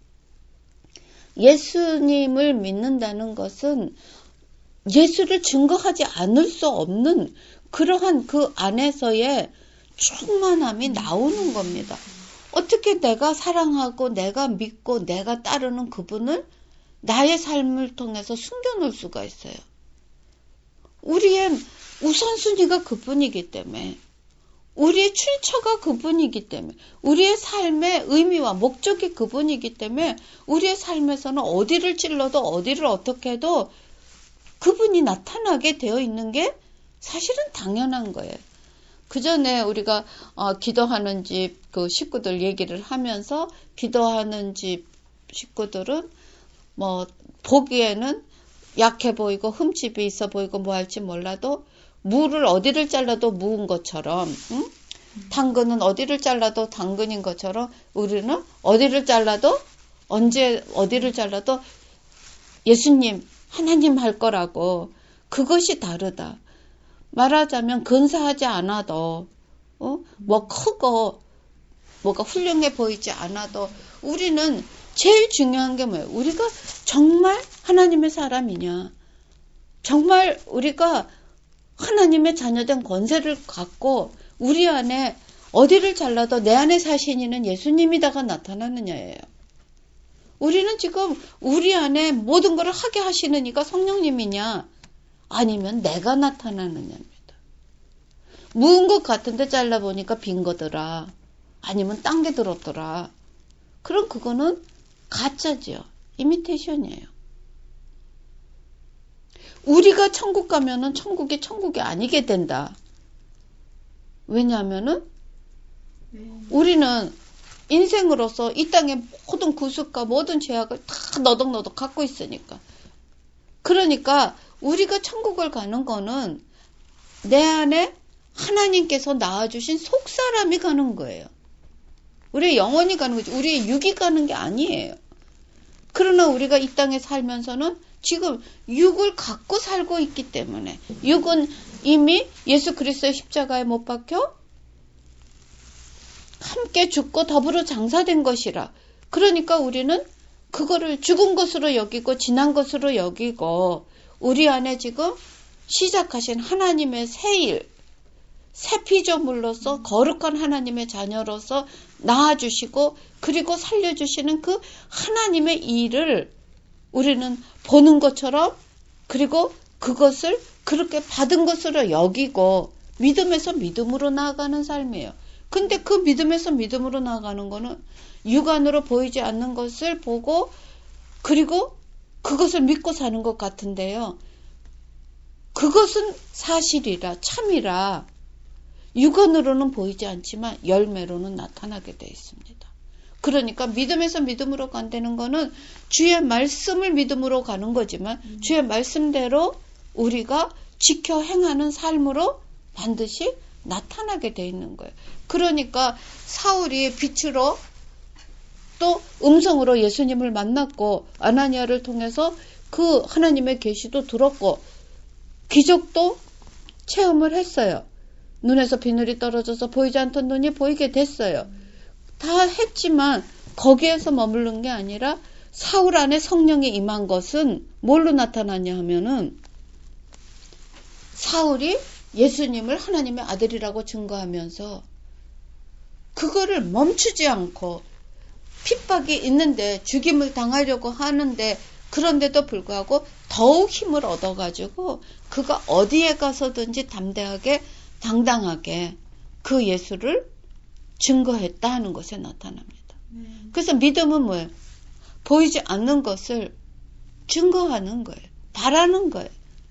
예수님을 믿는다는 것은 예수를 증거하지 않을 수 없는 그러한 그 안에서의 충만함이 나오는 겁니다. 어떻게 내가 사랑하고 내가 믿고 내가 따르는 그분을 나의 삶을 통해서 숨겨놓을 수가 있어요. 우리의 우선순위가 그분이기 때문에, 우리의 출처가 그분이기 때문에, 우리의 삶의 의미와 목적이 그분이기 때문에 우리의 삶에서는 어디를 찔러도 어디를 어떻게 해도 그분이 나타나게 되어 있는 게 사실은 당연한 거예요. 그 전에 우리가 어, 기도하는 집 그 식구들 얘기를 하면서 기도하는 집 식구들은 뭐 보기에는 약해 보이고 흠집이 있어 보이고 뭐 할지 몰라도 무를 어디를 잘라도 무인 것처럼, 응? 당근은 어디를 잘라도 당근인 것처럼 우리는 어디를 잘라도 언제 어디를 잘라도 예수님, 하나님 할 거라고. 그것이 다르다. 말하자면 근사하지 않아도 어? 뭐 크고 뭐가 훌륭해 보이지 않아도 우리는 제일 중요한 게 뭐예요? 우리가 정말 하나님의 사람이냐? 정말 우리가 하나님의 자녀된 권세를 갖고 우리 안에 어디를 잘라도 내 안에 사신 이는 예수님이다가 나타나느냐예요. 우리는 지금 우리 안에 모든 것을 하게 하시는 이가 성령님이냐? 아니면 내가 나타나느냐입니다. 무은 것 같은데 잘라보니까 빈 거더라. 아니면 딴 게 들었더라. 그럼 그거는 가짜죠. 이미테이션이에요. 우리가 천국 가면은 천국이 천국이 아니게 된다. 왜냐하면은 우리는 인생으로서 이 땅의 모든 구습과 모든 죄악을 다 너덕너덕 갖고 있으니까. 그러니까 우리가 천국을 가는 거는 내 안에 하나님께서 낳아주신 속사람이 가는 거예요. 우리의 영혼이 가는 거지. 우리의 육이 가는 게 아니에요. 그러나 우리가 이 땅에 살면서는 지금 육을 갖고 살고 있기 때문에 육은 이미 예수 그리스도의 십자가에 못 박혀 함께 죽고 더불어 장사된 것이라. 그러니까 우리는 그거를 죽은 것으로 여기고 지난 것으로 여기고 우리 안에 지금 시작하신 하나님의 새 일, 새 피조물로서 거룩한 하나님의 자녀로서 낳아주시고 그리고 살려주시는 그 하나님의 일을 우리는 보는 것처럼 그리고 그것을 그렇게 받은 것으로 여기고 믿음에서 믿음으로 나아가는 삶이에요. 근데 그 믿음에서 믿음으로 나아가는 거는 육안으로 보이지 않는 것을 보고 그리고 그것을 믿고 사는 것 같은데요. 그것은 사실이라 참이라 육안으로는 보이지 않지만 열매로는 나타나게 되어 있습니다. 그러니까 믿음에서 믿음으로 간다는 거는 주의 말씀을 믿음으로 가는 거지만 음. 주의 말씀대로 우리가 지켜 행하는 삶으로 반드시 나타나게 되어 있는 거예요. 그러니까 사울이 빛으로 또 음성으로 예수님을 만났고 아나니아를 통해서 그 하나님의 계시도 들었고 기적도 체험을 했어요. 눈에서 비늘이 떨어져서 보이지 않던 눈이 보이게 됐어요. 다 했지만 거기에서 머무른 게 아니라 사울 안에 성령이 임한 것은 뭘로 나타나냐 하면은 사울이 예수님을 하나님의 아들이라고 증거하면서 그거를 멈추지 않고 핍박이 있는데 죽임을 당하려고 하는데 그런데도 불구하고 더욱 힘을 얻어가지고 그가 어디에 가서든지 담대하게 당당하게 그 예수를 증거했다 하는 것에 나타납니다. 네. 그래서 믿음은 뭐예요? 보이지 않는 것을 증거하는 거예요. 바라는 거예요.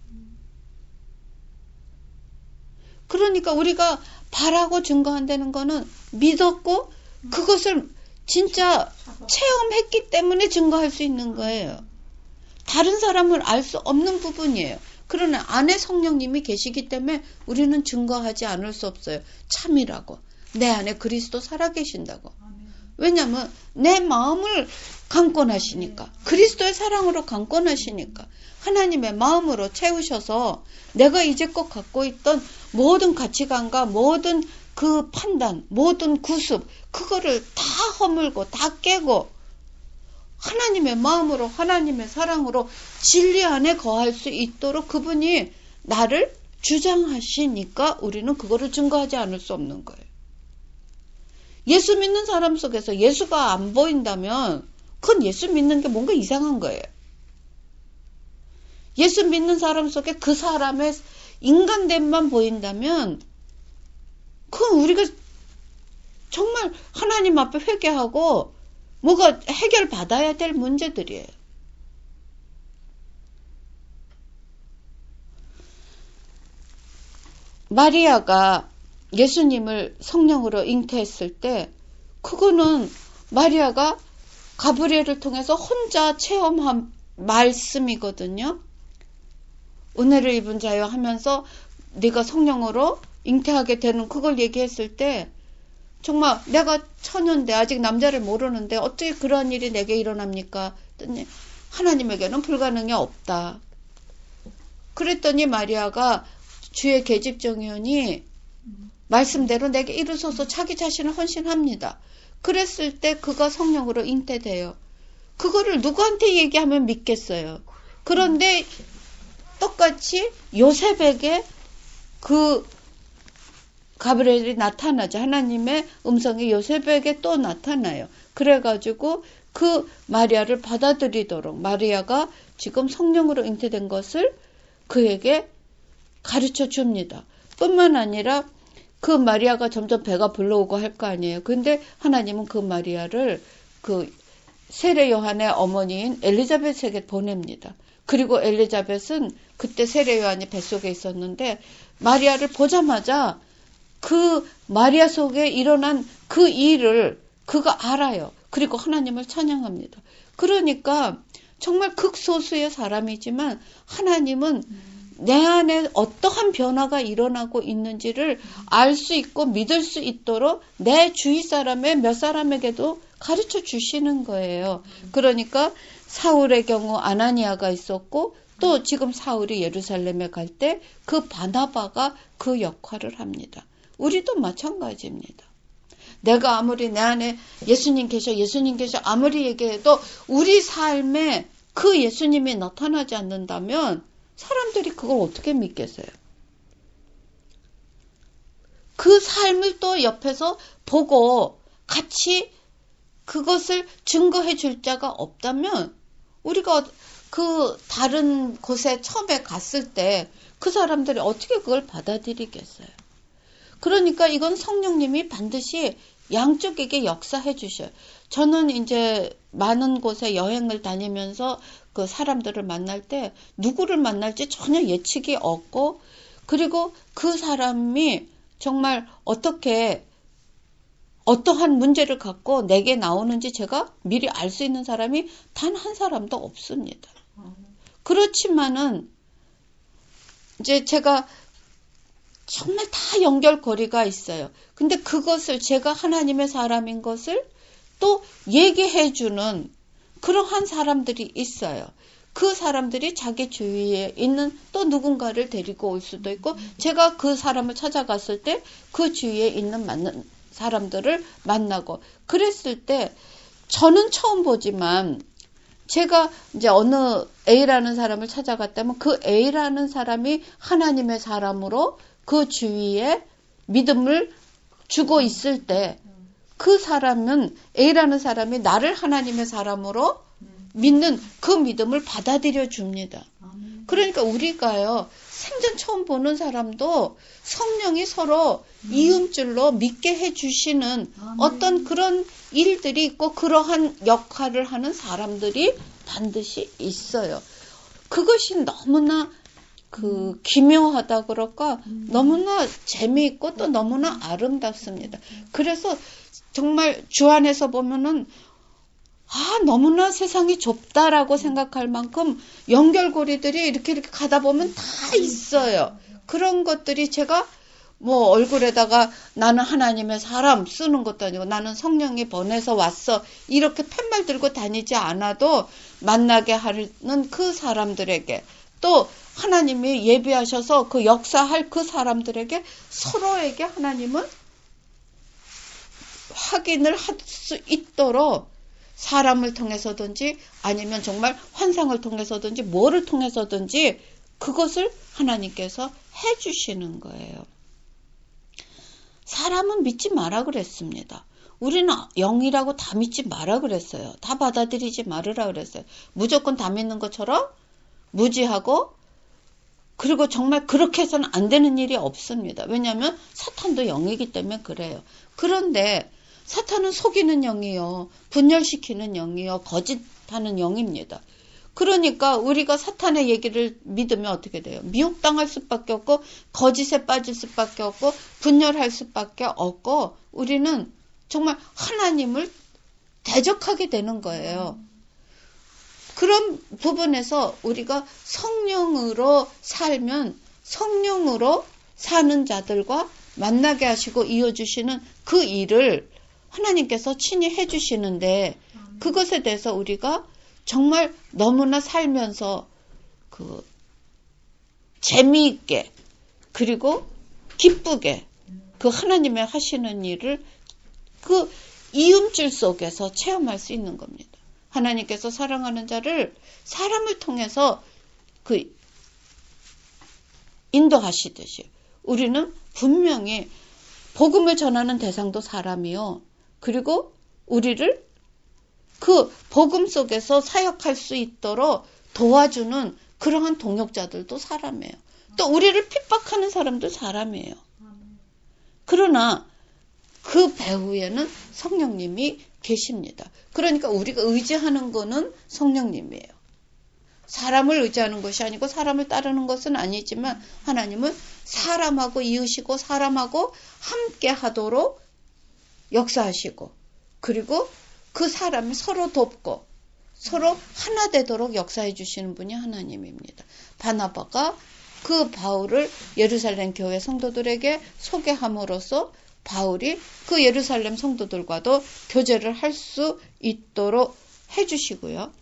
그러니까 우리가 바라고 증거한다는 거는 믿었고 그것을 진짜 체험했기 때문에 증거할 수 있는 거예요. 다른 사람을 알 수 없는 부분이에요. 그러나 안에 성령님이 계시기 때문에 우리는 증거하지 않을 수 없어요. 참이라고. 내 안에 그리스도 살아계신다고. 왜냐하면 내 마음을 강권하시니까, 그리스도의 사랑으로 강권하시니까, 하나님의 마음으로 채우셔서 내가 이제껏 갖고 있던 모든 가치관과 모든 그 판단, 모든 구습, 그거를 다 허물고 다 깨고 하나님의 마음으로, 하나님의 사랑으로 진리 안에 거할 수 있도록 그분이 나를 주장하시니까 우리는 그거를 증거하지 않을 수 없는 거예요. 예수 믿는 사람 속에서 예수가 안 보인다면 그건 예수 믿는 게 뭔가 이상한 거예요. 예수 믿는 사람 속에 그 사람의 인간됨만 보인다면 그건 우리가 정말 하나님 앞에 회개하고 뭐가 해결받아야 될 문제들이에요. 마리아가 예수님을 성령으로 잉태했을 때 그거는 마리아가 가브리엘을 통해서 혼자 체험한 말씀이거든요. 은혜를 입은 자여 하면서 네가 성령으로 잉태하게 되는 그걸 얘기했을 때 정말 내가 처녀인데 아직 남자를 모르는데 어떻게 그러한 일이 내게 일어납니까? 했더니 하나님에게는 불가능이 없다. 그랬더니 마리아가 주의 계집종이오니 말씀대로 내게 이루소서 자기 자신을 헌신합니다. 그랬을 때 그가 성령으로 잉태돼요. 그거를 누구한테 얘기하면 믿겠어요. 그런데 똑같이 요셉에게 그 가브리엘이 나타나죠. 하나님의 음성이 요셉에게 또 나타나요. 그래가지고 그 마리아를 받아들이도록 마리아가 지금 성령으로 잉태된 것을 그에게 가르쳐 줍니다. 뿐만 아니라 그 마리아가 점점 배가 불러오고 할 거 아니에요. 근데 하나님은 그 마리아를 그 세례 요한의 어머니인 엘리자벳에게 보냅니다. 그리고 엘리자벳은 그때 세례 요한이 뱃속에 있었는데 마리아를 보자마자 그 마리아 속에 일어난 그 일을 그가 알아요. 그리고 하나님을 찬양합니다. 그러니까 정말 극소수의 사람이지만 하나님은 내 안에 어떠한 변화가 일어나고 있는지를 알 수 있고 믿을 수 있도록 내 주위 사람의 몇 사람에게도 가르쳐 주시는 거예요. 그러니까 사울의 경우 아나니아가 있었고 또 지금 사울이 예루살렘에 갈 때 그 바나바가 그 역할을 합니다. 우리도 마찬가지입니다. 내가 아무리 내 안에 예수님 계셔 예수님 계셔 아무리 얘기해도 우리 삶에 그 예수님이 나타나지 않는다면 사람들이 그걸 어떻게 믿겠어요? 그 삶을 또 옆에서 보고 같이 그것을 증거해 줄 자가 없다면 우리가 그 다른 곳에 처음에 갔을 때 그 사람들이 어떻게 그걸 받아들이겠어요? 그러니까 이건 성령님이 반드시 양쪽에게 역사해 주셔요. 저는 이제 많은 곳에 여행을 다니면서 그 사람들을 만날 때 누구를 만날지 전혀 예측이 없고 그리고 그 사람이 정말 어떻게 어떠한 문제를 갖고 내게 나오는지 제가 미리 알 수 있는 사람이 단 한 사람도 없습니다. 그렇지만은 이제 제가 정말 다 연결고리가 있어요. 근데 그것을 제가 하나님의 사람인 것을 또 얘기해 주는 그러한 사람들이 있어요. 그 사람들이 자기 주위에 있는 또 누군가를 데리고 올 수도 있고 제가 그 사람을 찾아갔을 때 그 주위에 있는 맞는 사람들을 만나고 그랬을 때 저는 처음 보지만 제가 이제 어느 A라는 사람을 찾아갔다면 그 A라는 사람이 하나님의 사람으로 그 주위에 믿음을 주고 있을 때 그 사람은 A라는 사람이 나를 하나님의 사람으로 믿는 그 믿음을 받아들여 줍니다. 그러니까 우리가요 생전 처음 보는 사람도 성령이 서로 이음줄로 믿게 해주시는 어떤 그런 일들이 있고 그러한 역할을 하는 사람들이 반드시 있어요. 그것이 너무나 그 기묘하다 그럴까 너무나 재미있고 또 너무나 아름답습니다. 그래서 정말 주 안에서 보면은 아 너무나 세상이 좁다라고 생각할 만큼 연결고리들이 이렇게 이렇게 가다 보면 다 있어요. 그런 것들이 제가 뭐 얼굴에다가 나는 하나님의 사람 쓰는 것도 아니고 나는 성령이 보내서 왔어 이렇게 팻말 들고 다니지 않아도 만나게 하는 그 사람들에게 또 하나님이 예비하셔서 그 역사할 그 사람들에게 서로에게 하나님은 확인을 할 수 있도록 사람을 통해서든지 아니면 정말 환상을 통해서든지 뭐를 통해서든지 그것을 하나님께서 해주시는 거예요. 사람은 믿지 마라 그랬습니다. 우리는 영이라고 다 믿지 마라 그랬어요. 다 받아들이지 말으라 그랬어요. 무조건 다 믿는 것처럼 무지하고 그리고 정말 그렇게 해서는 안 되는 일이 없습니다. 왜냐하면 사탄도 영이기 때문에 그래요. 그런데 사탄은 속이는 영이요. 분열시키는 영이요. 거짓하는 영입니다. 그러니까 우리가 사탄의 얘기를 믿으면 어떻게 돼요? 미혹당할 수밖에 없고 거짓에 빠질 수밖에 없고 분열할 수밖에 없고 우리는 정말 하나님을 대적하게 되는 거예요. 그런 부분에서 우리가 성령으로 살면 성령으로 사는 자들과 만나게 하시고 이어주시는 그 일을 하나님께서 친히 해주시는데 그것에 대해서 우리가 정말 너무나 살면서 그 재미있게 그리고 기쁘게 그 하나님의 하시는 일을 그 이음줄 속에서 체험할 수 있는 겁니다. 하나님께서 사랑하는 자를 사람을 통해서 그 인도하시듯이 우리는 분명히 복음을 전하는 대상도 사람이요. 그리고 우리를 그 복음 속에서 사역할 수 있도록 도와주는 그러한 동역자들도 사람이에요. 또 우리를 핍박하는 사람도 사람이에요. 그러나 그 배후에는 성령님이 계십니다. 그러니까 우리가 의지하는 거는 성령님이에요. 사람을 의지하는 것이 아니고 사람을 따르는 것은 아니지만 하나님은 사람하고 이으시고 사람하고 함께 하도록 역사하시고 그리고 그 사람이 서로 돕고 서로 하나 되도록 역사해 주시는 분이 하나님입니다. 바나바가 그 바울을 예루살렘 교회 성도들에게 소개함으로써 바울이 그 예루살렘 성도들과도 교제를 할 수 있도록 해주시고요.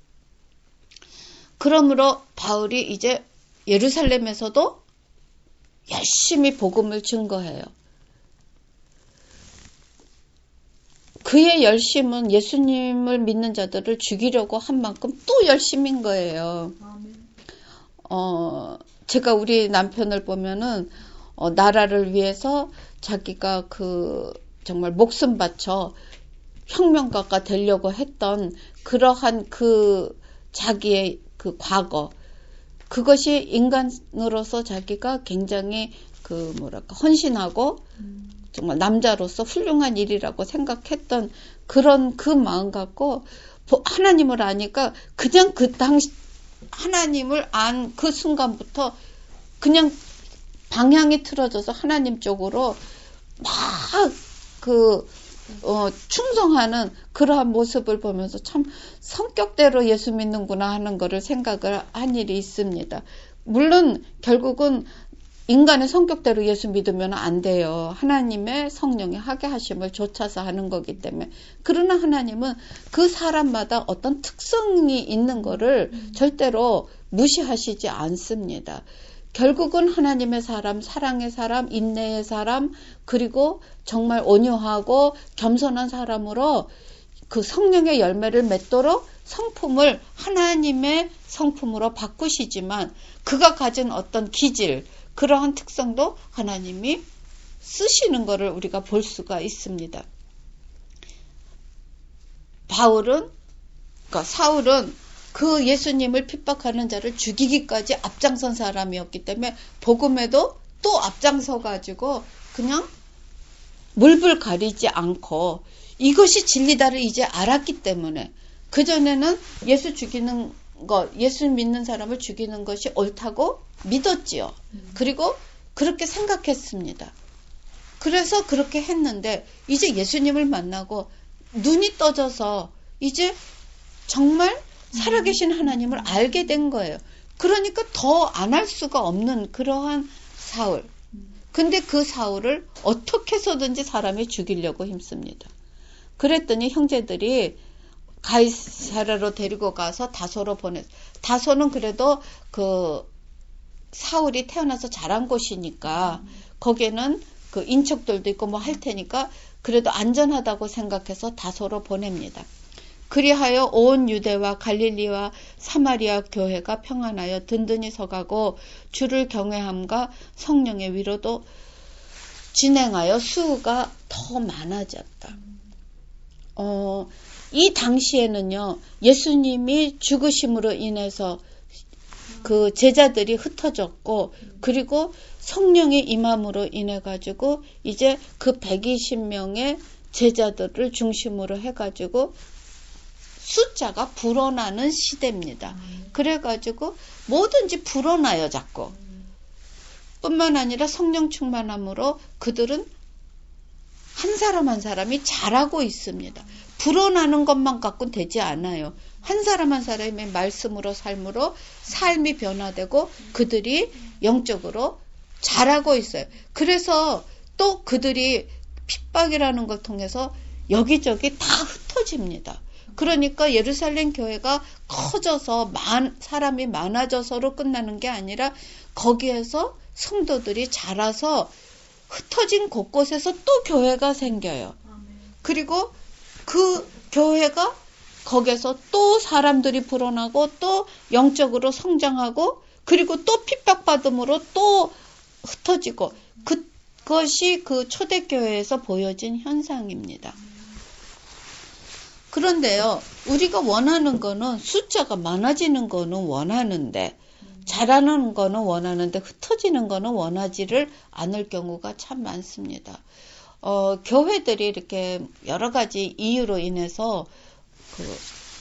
그러므로 바울이 이제 예루살렘에서도 열심히 복음을 증거해요. 그의 열심은 예수님을 믿는 자들을 죽이려고 한 만큼 또 열심인 거예요. 어, 제가 우리 남편을 보면은 어, 나라를 위해서 자기가 그 정말 목숨 바쳐 혁명가가 되려고 했던 그러한 그 자기의 그 과거 그것이 인간으로서 자기가 굉장히 그 뭐랄까 헌신하고 음. 정말 남자로서 훌륭한 일이라고 생각했던 그런 그 마음 갖고 하나님을 아니까 그냥 그 당시 하나님을 안 그 순간부터 그냥 방향이 틀어져서 하나님 쪽으로 막 그 어, 충성하는 그러한 모습을 보면서 참 성격대로 예수 믿는구나 하는 거를 생각을 한 일이 있습니다. 물론 결국은 인간의 성격대로 예수 믿으면 안 돼요. 하나님의 성령이 하게 하심을 좇아서 하는 거기 때문에. 그러나 하나님은 그 사람마다 어떤 특성이 있는 거를 절대로 무시하시지 않습니다. 결국은 하나님의 사람, 사랑의 사람, 인내의 사람, 그리고 정말 온유하고 겸손한 사람으로 그 성령의 열매를 맺도록 성품을 하나님의 성품으로 바꾸시지만 그가 가진 어떤 기질, 그러한 특성도 하나님이 쓰시는 것을 우리가 볼 수가 있습니다. 바울은, 그러니까 사울은 그 예수님을 핍박하는 자를 죽이기까지 앞장선 사람이었기 때문에 복음에도 또 앞장서 가지고 그냥 물불 가리지 않고 이것이 진리다를 이제 알았기 때문에 그전에는 예수 죽이는 것, 예수 믿는 사람을 죽이는 것이 옳다고 믿었지요. 그리고 그렇게 생각했습니다. 그래서 그렇게 했는데 이제 예수님을 만나고 눈이 떠져서 이제 정말 살아계신 하나님을 알게 된 거예요. 그러니까 더 안 할 수가 없는 그러한 사울. 근데 그 사울을 어떻게 해서든지 사람이 죽이려고 힘씁니다. 그랬더니 형제들이 가이사랴로 데리고 가서 다소로 보냈. 다소는 그래도 그 사울이 태어나서 자란 곳이니까 거기에는 그 인척들도 있고 뭐 할 테니까 그래도 안전하다고 생각해서 다소로 보냅니다. 그리하여 온 유대와 갈릴리와 사마리아 교회가 평안하여 든든히 서가고 주를 경외함과 성령의 위로도 진행하여 수가 더 많아졌다. 어, 이 당시에는요, 예수님이 죽으심으로 인해서 그 제자들이 흩어졌고, 그리고 성령의 임함으로 인해 가지고 이제 그 백이십 명의 제자들을 중심으로 해 가지고 숫자가 불어나는 시대입니다. 그래 가지고 뭐든지 불어나요, 자꾸. 뿐만 아니라 성령 충만함으로 그들은 한 사람 한 사람이 잘하고 있습니다. 불어나는 것만 갖고는 되지 않아요. 한 사람 한 사람의 말씀으로 삶으로 삶이 변화되고 그들이 영적으로 잘하고 있어요. 그래서 또 그들이 핍박이라는 걸 통해서 여기저기 다 흩어집니다. 그러니까 예루살렘 교회가 커져서 많, 사람이 많아져서로 끝나는 게 아니라 거기에서 성도들이 자라서 흩어진 곳곳에서 또 교회가 생겨요. 그리고 그 교회가 거기서 또 사람들이 불어나고 또 영적으로 성장하고 그리고 또 핍박받음으로 또 흩어지고 그것이 그 초대교회에서 보여진 현상입니다. 그런데요, 우리가 원하는 거는 숫자가 많아지는 거는 원하는데 잘하는 거는 원하는데 흩어지는 거는 원하지를 않을 경우가 참 많습니다. 어, 교회들이 이렇게 여러 가지 이유로 인해서 그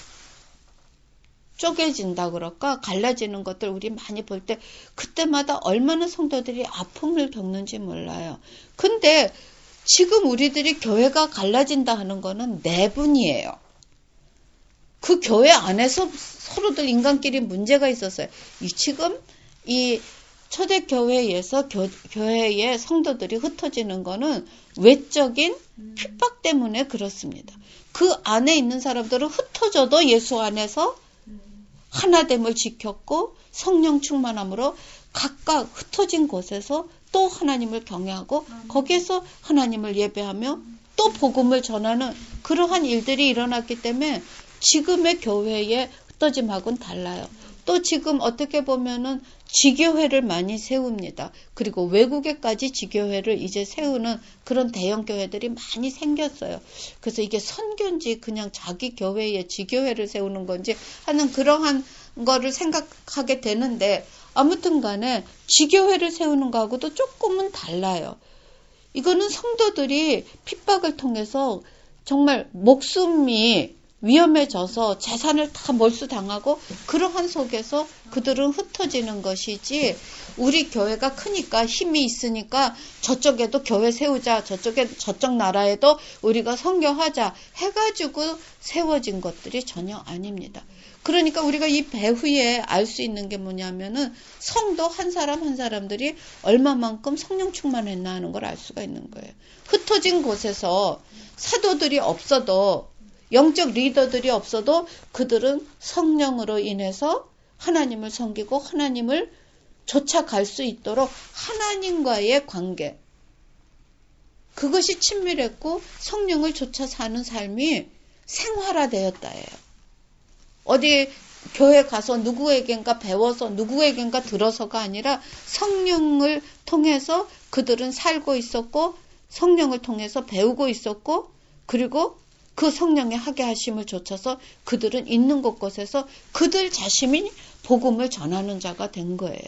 쪼개진다 그럴까 갈라지는 것들 우리 많이 볼 때 그때마다 얼마나 성도들이 아픔을 겪는지 몰라요. 근데 지금 우리들이 교회가 갈라진다 하는 거는 내분이에요. 그 교회 안에서 서로들 인간끼리 문제가 있었어요. 이 지금 이 초대교회에서 교, 교회의 성도들이 흩어지는 거는 외적인 핍박 때문에 그렇습니다. 그 안에 있는 사람들은 흩어져도 예수 안에서 하나됨을 지켰고 성령 충만함으로 각각 흩어진 곳에서 또 하나님을 경외하고 거기에서 하나님을 예배하며 또 복음을 전하는 그러한 일들이 일어났기 때문에 지금의 교회의 흩어짐하고는 달라요. 또 지금 어떻게 보면은 지교회를 많이 세웁니다. 그리고 외국에까지 지교회를 이제 세우는 그런 대형 교회들이 많이 생겼어요. 그래서 이게 선교인지 그냥 자기 교회에 지교회를 세우는 건지 하는 그러한 거를 생각하게 되는데 아무튼 간에 지교회를 세우는 거하고도 조금은 달라요. 이거는 성도들이 핍박을 통해서 정말 목숨이 위험해져서 재산을 다 몰수당하고 그러한 속에서 그들은 흩어지는 것이지 우리 교회가 크니까 힘이 있으니까 저쪽에도 교회 세우자 저쪽에 저쪽 나라에도 우리가 선교하자 해가지고 세워진 것들이 전혀 아닙니다. 그러니까 우리가 이 배후에 알 수 있는 게 뭐냐면은 성도 한 사람 한 사람들이 얼마만큼 성령 충만했나 하는 걸 알 수가 있는 거예요. 흩어진 곳에서 사도들이 없어도 영적 리더들이 없어도 그들은 성령으로 인해서 하나님을 섬기고 하나님을 쫓아갈 수 있도록 하나님과의 관계 그것이 친밀했고 성령을 쫓아 사는 삶이 생활화되었다예요. 어디 교회 가서 누구에겐가 배워서 누구에겐가 들어서가 아니라 성령을 통해서 그들은 살고 있었고 성령을 통해서 배우고 있었고 그리고 그 성령의 하게 하심을 좇아서 그들은 있는 곳곳에서 그들 자신이 복음을 전하는 자가 된 거예요.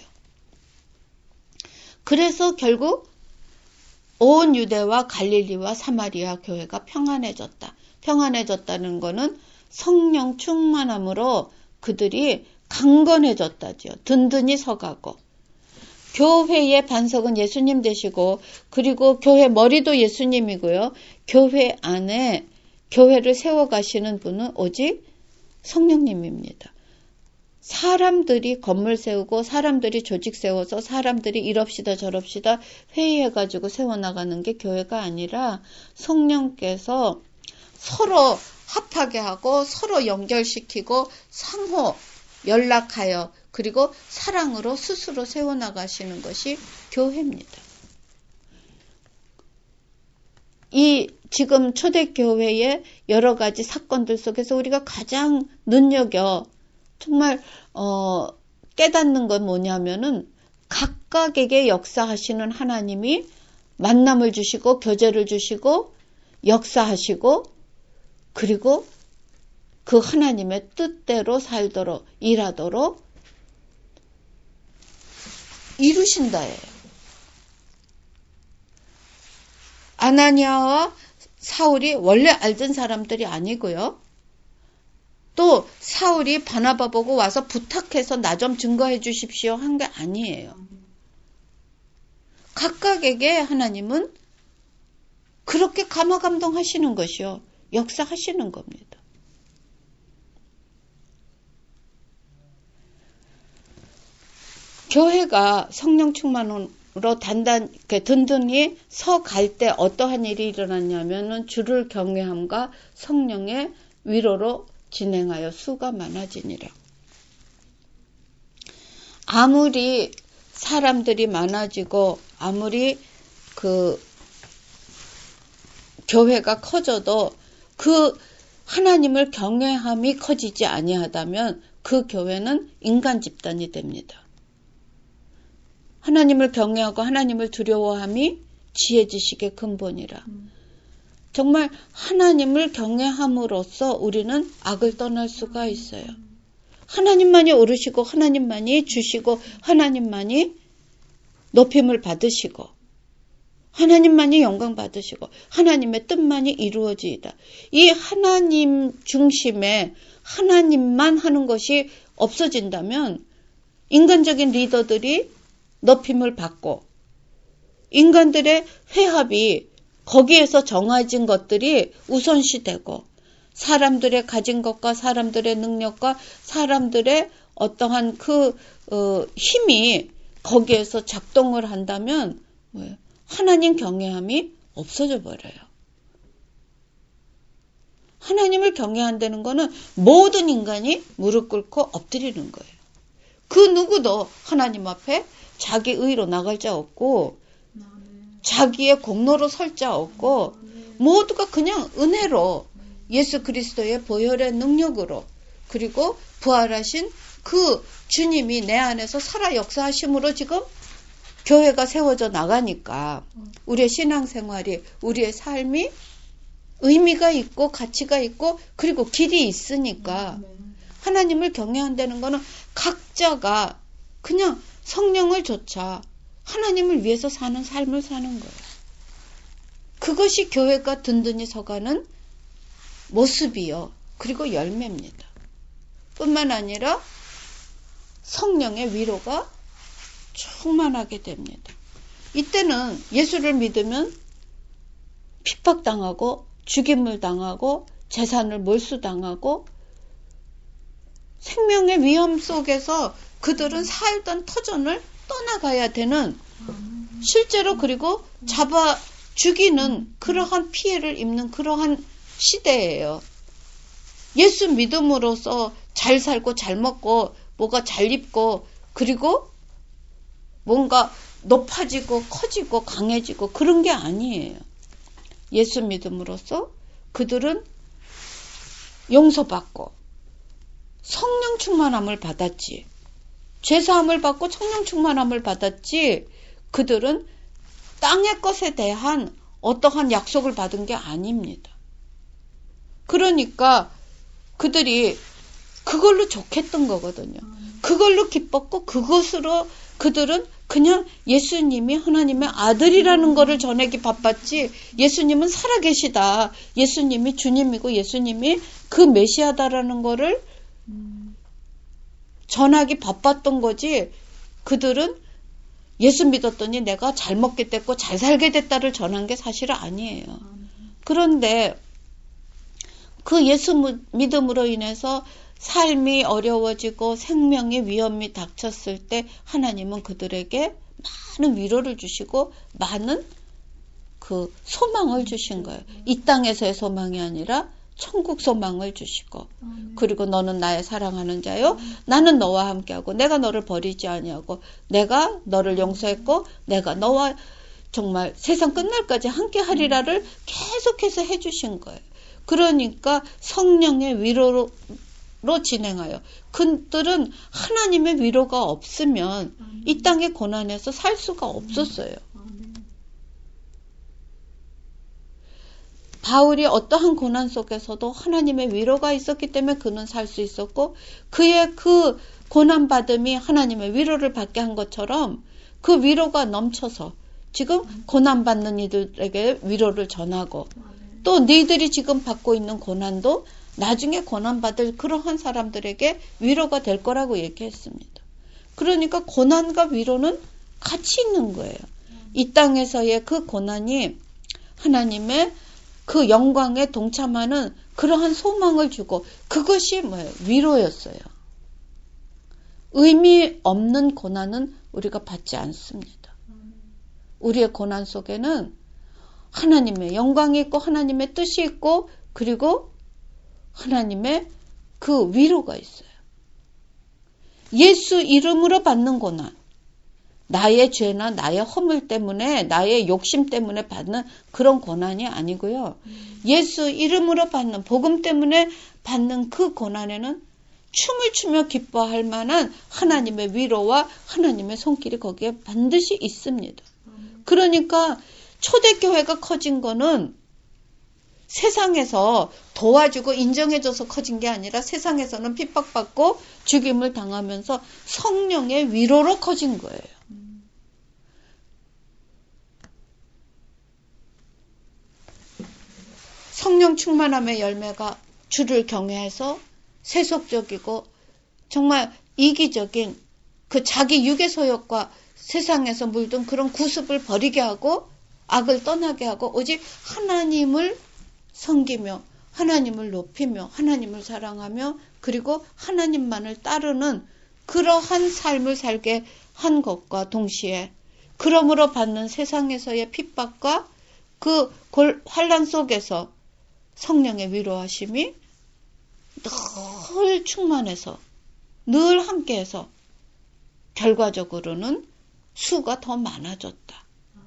그래서 결국 온 유대와 갈릴리와 사마리아 교회가 평안해졌다. 평안해졌다는 거는 성령 충만함으로 그들이 강건해졌다죠. 든든히 서가고. 교회의 반석은 예수님 되시고 그리고 교회 머리도 예수님이고요. 교회 안에 교회를 세워가시는 분은 오직 성령님입니다. 사람들이 건물 세우고 사람들이 조직 세워서 사람들이 이럽시다 저럽시다 회의해가지고 세워나가는 게 교회가 아니라 성령께서 서로 합하게 하고 서로 연결시키고 상호 연락하여 그리고 사랑으로 스스로 세워나가시는 것이 교회입니다. 이 지금 초대교회의 여러 가지 사건들 속에서 우리가 가장 눈여겨 정말 어, 깨닫는 건 뭐냐면은 각각에게 역사하시는 하나님이 만남을 주시고 교제를 주시고 역사하시고 그리고 그 하나님의 뜻대로 살도록 일하도록 이루신다예요. 아나니아와 사울이 원래 알던 사람들이 아니고요. 또 사울이 바나바 보고 와서 부탁해서 나 좀 증거해 주십시오 한 게 아니에요. 각각에게 하나님은 그렇게 감화감동하시는 것이요. 역사하시는 겁니다. 교회가 성령 충만으로 단단, 든든히 서 갈 때 어떠한 일이 일어났냐면은 주를 경외함과 성령의 위로로 진행하여 수가 많아지니라. 아무리 사람들이 많아지고 아무리 그 교회가 커져도 그 하나님을 경외함이 커지지 아니하다면 그 교회는 인간 집단이 됩니다. 하나님을 경외하고 하나님을 두려워함이 지혜 지식의 근본이라. 정말 하나님을 경외함으로써 우리는 악을 떠날 수가 있어요. 하나님만이 오르시고 하나님만이 주시고 하나님만이 높임을 받으시고 하나님만이 영광 받으시고 하나님의 뜻만이 이루어지이다. 이 하나님 중심의 하나님만 하는 것이 없어진다면 인간적인 리더들이 높임을 받고 인간들의 회합이 거기에서 정해진 것들이 우선시되고 사람들의 가진 것과 사람들의 능력과 사람들의 어떠한 그 어, 힘이 거기에서 작동을 한다면 뭐예요? 하나님 경외함이 없어져 버려요. 하나님을 경외한다는 거는 모든 인간이 무릎 꿇고 엎드리는 거예요. 그 누구도 하나님 앞에 자기 의로 나갈 자 없고 자기의 공로로 설 자 없고 모두가 그냥 은혜로 예수 그리스도의 보혈의 능력으로 그리고 부활하신 그 주님이 내 안에서 살아 역사하심으로 지금 교회가 세워져 나가니까 우리의 신앙생활이 우리의 삶이 의미가 있고 가치가 있고 그리고 길이 있으니까 하나님을 경외한다는 거는 각자가 그냥 성령을 좇아 하나님을 위해서 사는 삶을 사는 거예요. 그것이 교회가 든든히 서가는 모습이요. 그리고 열매입니다. 뿐만 아니라 성령의 위로가 충만하게 됩니다. 이때는 예수를 믿으면 핍박당하고 죽임을 당하고 재산을 몰수당하고 생명의 위험 속에서 그들은 살던 터전을 떠나가야 되는 실제로 그리고 잡아 죽이는 그러한 피해를 입는 그러한 시대예요. 예수 믿음으로써 잘 살고 잘 먹고 뭐가 잘 입고 그리고 뭔가 높아지고 커지고 강해지고 그런 게 아니에요. 예수 믿음으로써 그들은 용서받고 성령 충만함을 받았지. 죄사함을 받고 성령 충만함을 받았지. 그들은 땅의 것에 대한 어떠한 약속을 받은 게 아닙니다. 그러니까 그들이 그걸로 좋겠던 거거든요. 그걸로 기뻤고 그것으로 그들은 그냥 예수님이 하나님의 아들이라는 거를 전하기 바빴지 예수님은 살아계시다. 예수님이 주님이고 예수님이 그 메시아다라는 거를 전하기 바빴던 거지 그들은 예수 믿었더니 내가 잘 먹게 됐고 잘 살게 됐다를 전한 게 사실 아니에요. 그런데 그 예수 믿음으로 인해서 삶이 어려워지고 생명의 위험이 닥쳤을 때 하나님은 그들에게 많은 위로를 주시고 많은 그 소망을 주신 거예요. 이 땅에서의 소망이 아니라 천국 소망을 주시고, 그리고 너는 나의 사랑하는 자요, 나는 너와 함께하고 내가 너를 버리지 아니하고 내가 너를 용서했고 내가 너와 정말 세상 끝날까지 함께하리라를 계속해서 해주신 거예요. 그러니까 성령의 위로로 진행하여 그들은 하나님의 위로가 없으면 이 땅의 고난에서 살 수가 없었어요. 바울이 어떠한 고난 속에서도 하나님의 위로가 있었기 때문에 그는 살 수 있었고, 그의 그 고난받음이 하나님의 위로를 받게 한 것처럼 그 위로가 넘쳐서 지금 고난받는 이들에게 위로를 전하고, 또 너희들이 지금 받고 있는 고난도 나중에 고난받을 그러한 사람들에게 위로가 될 거라고 얘기했습니다. 그러니까 고난과 위로는 같이 있는 거예요. 이 땅에서의 그 고난이 하나님의 그 영광에 동참하는 그러한 소망을 주고, 그것이 뭐예요? 위로였어요. 의미 없는 고난은 우리가 받지 않습니다. 우리의 고난 속에는 하나님의 영광이 있고 하나님의 뜻이 있고 그리고 하나님의 그 위로가 있어요. 예수 이름으로 받는 고난, 나의 죄나 나의 허물 때문에 나의 욕심 때문에 받는 그런 고난이 아니고요. 예수 이름으로 받는 복음 때문에 받는 그 고난에는 춤을 추며 기뻐할 만한 하나님의 위로와 하나님의 손길이 거기에 반드시 있습니다. 그러니까 초대교회가 커진 거는 세상에서 도와주고 인정해줘서 커진 게 아니라 세상에서는 핍박받고 죽임을 당하면서 성령의 위로로 커진 거예요. 성령 충만함의 열매가 주를 경외해서 세속적이고 정말 이기적인 그 자기 육의 소욕과 세상에서 물든 그런 구습을 버리게 하고 악을 떠나게 하고 오직 하나님을 섬기며 하나님을 높이며 하나님을 사랑하며 그리고 하나님만을 따르는 그러한 삶을 살게 한 것과 동시에 그러므로 받는 세상에서의 핍박과 그 환난 속에서 성령의 위로하심이 늘 충만해서 늘 함께해서 결과적으로는 수가 더 많아졌다.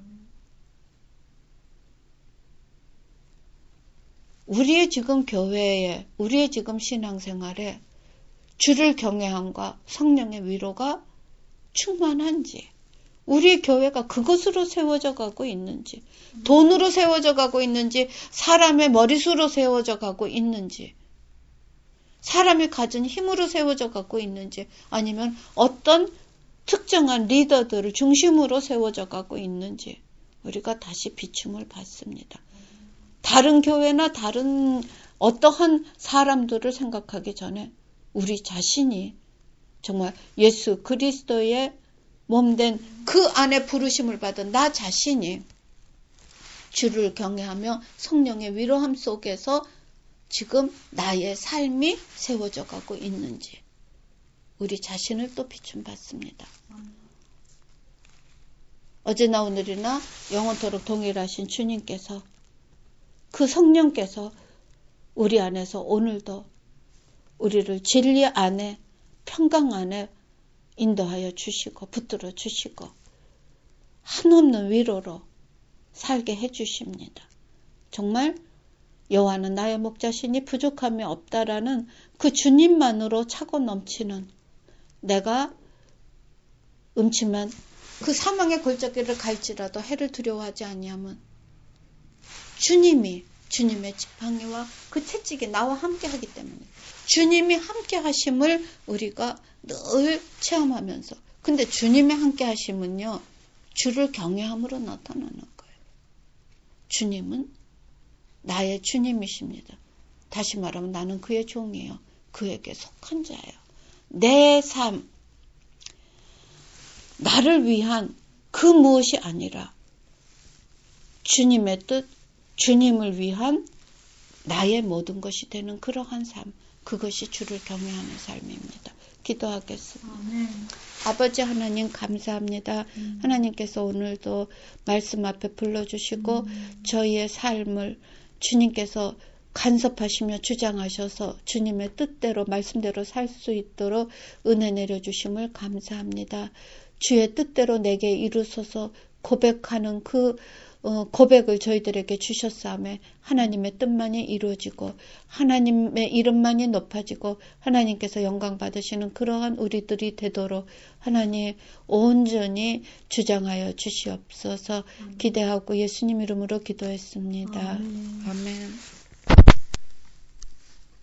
우리의 지금 교회에, 우리의 지금 신앙생활에 주를 경외함과 성령의 위로가 충만한지, 우리의 교회가 그것으로 세워져 가고 있는지, 돈으로 세워져 가고 있는지, 사람의 머릿수로 세워져 가고 있는지, 사람이 가진 힘으로 세워져 가고 있는지, 아니면 어떤 특정한 리더들을 중심으로 세워져 가고 있는지 우리가 다시 비춤을 받습니다. 다른 교회나 다른 어떠한 사람들을 생각하기 전에 우리 자신이 정말 예수 그리스도의 몸된 그 안에 부르심을 받은 나 자신이 주를 경외하며 성령의 위로함 속에서 지금 나의 삶이 세워져 가고 있는지 우리 자신을 또 비춤받습니다. 어제나 오늘이나 영원토록 동일하신 주님께서 그 성령께서 우리 안에서 오늘도 우리를 진리 안에 평강 안에 인도하여 주시고 붙들어 주시고 한없는 위로로 살게 해주십니다. 정말 여호와는 나의 목자시니 부족함이 없다라는 그 주님만으로 차고 넘치는 내가 음침한 그 사망의 골짜기를 갈지라도 해를 두려워하지 아니함은 주님이 주님의 지팡이와 그 채찍이 나와 함께 하기 때문에 주님이 함께 하심을 우리가 늘 체험하면서 근데 주님의 함께 하심은요 주를 경외함으로 나타나는 거예요. 주님은 나의 주님이십니다. 다시 말하면 나는 그의 종이에요. 그에게 속한 자예요. 내 삶, 나를 위한 그 무엇이 아니라 주님의 뜻, 주님을 위한 나의 모든 것이 되는 그러한 삶, 그것이 주를 경외하는 삶입니다. 기도하겠습니다. 아멘. 아버지 하나님 감사합니다. 음. 하나님께서 오늘도 말씀 앞에 불러주시고 음. 저희의 삶을 주님께서 간섭하시며 주장하셔서 주님의 뜻대로 말씀대로 살 수 있도록 은혜 내려주심을 감사합니다. 주의 뜻대로 내게 이루소서 고백하는 그 어, 고백을 저희들에게 주셨사오매 하나님의 뜻만이 이루어지고 하나님의 이름만이 높아지고 하나님께서 영광 받으시는 그러한 우리들이 되도록 하나님 온전히 주장하여 주시옵소서. 기대하고 예수님 이름으로 기도했습니다. 아멘. 아멘.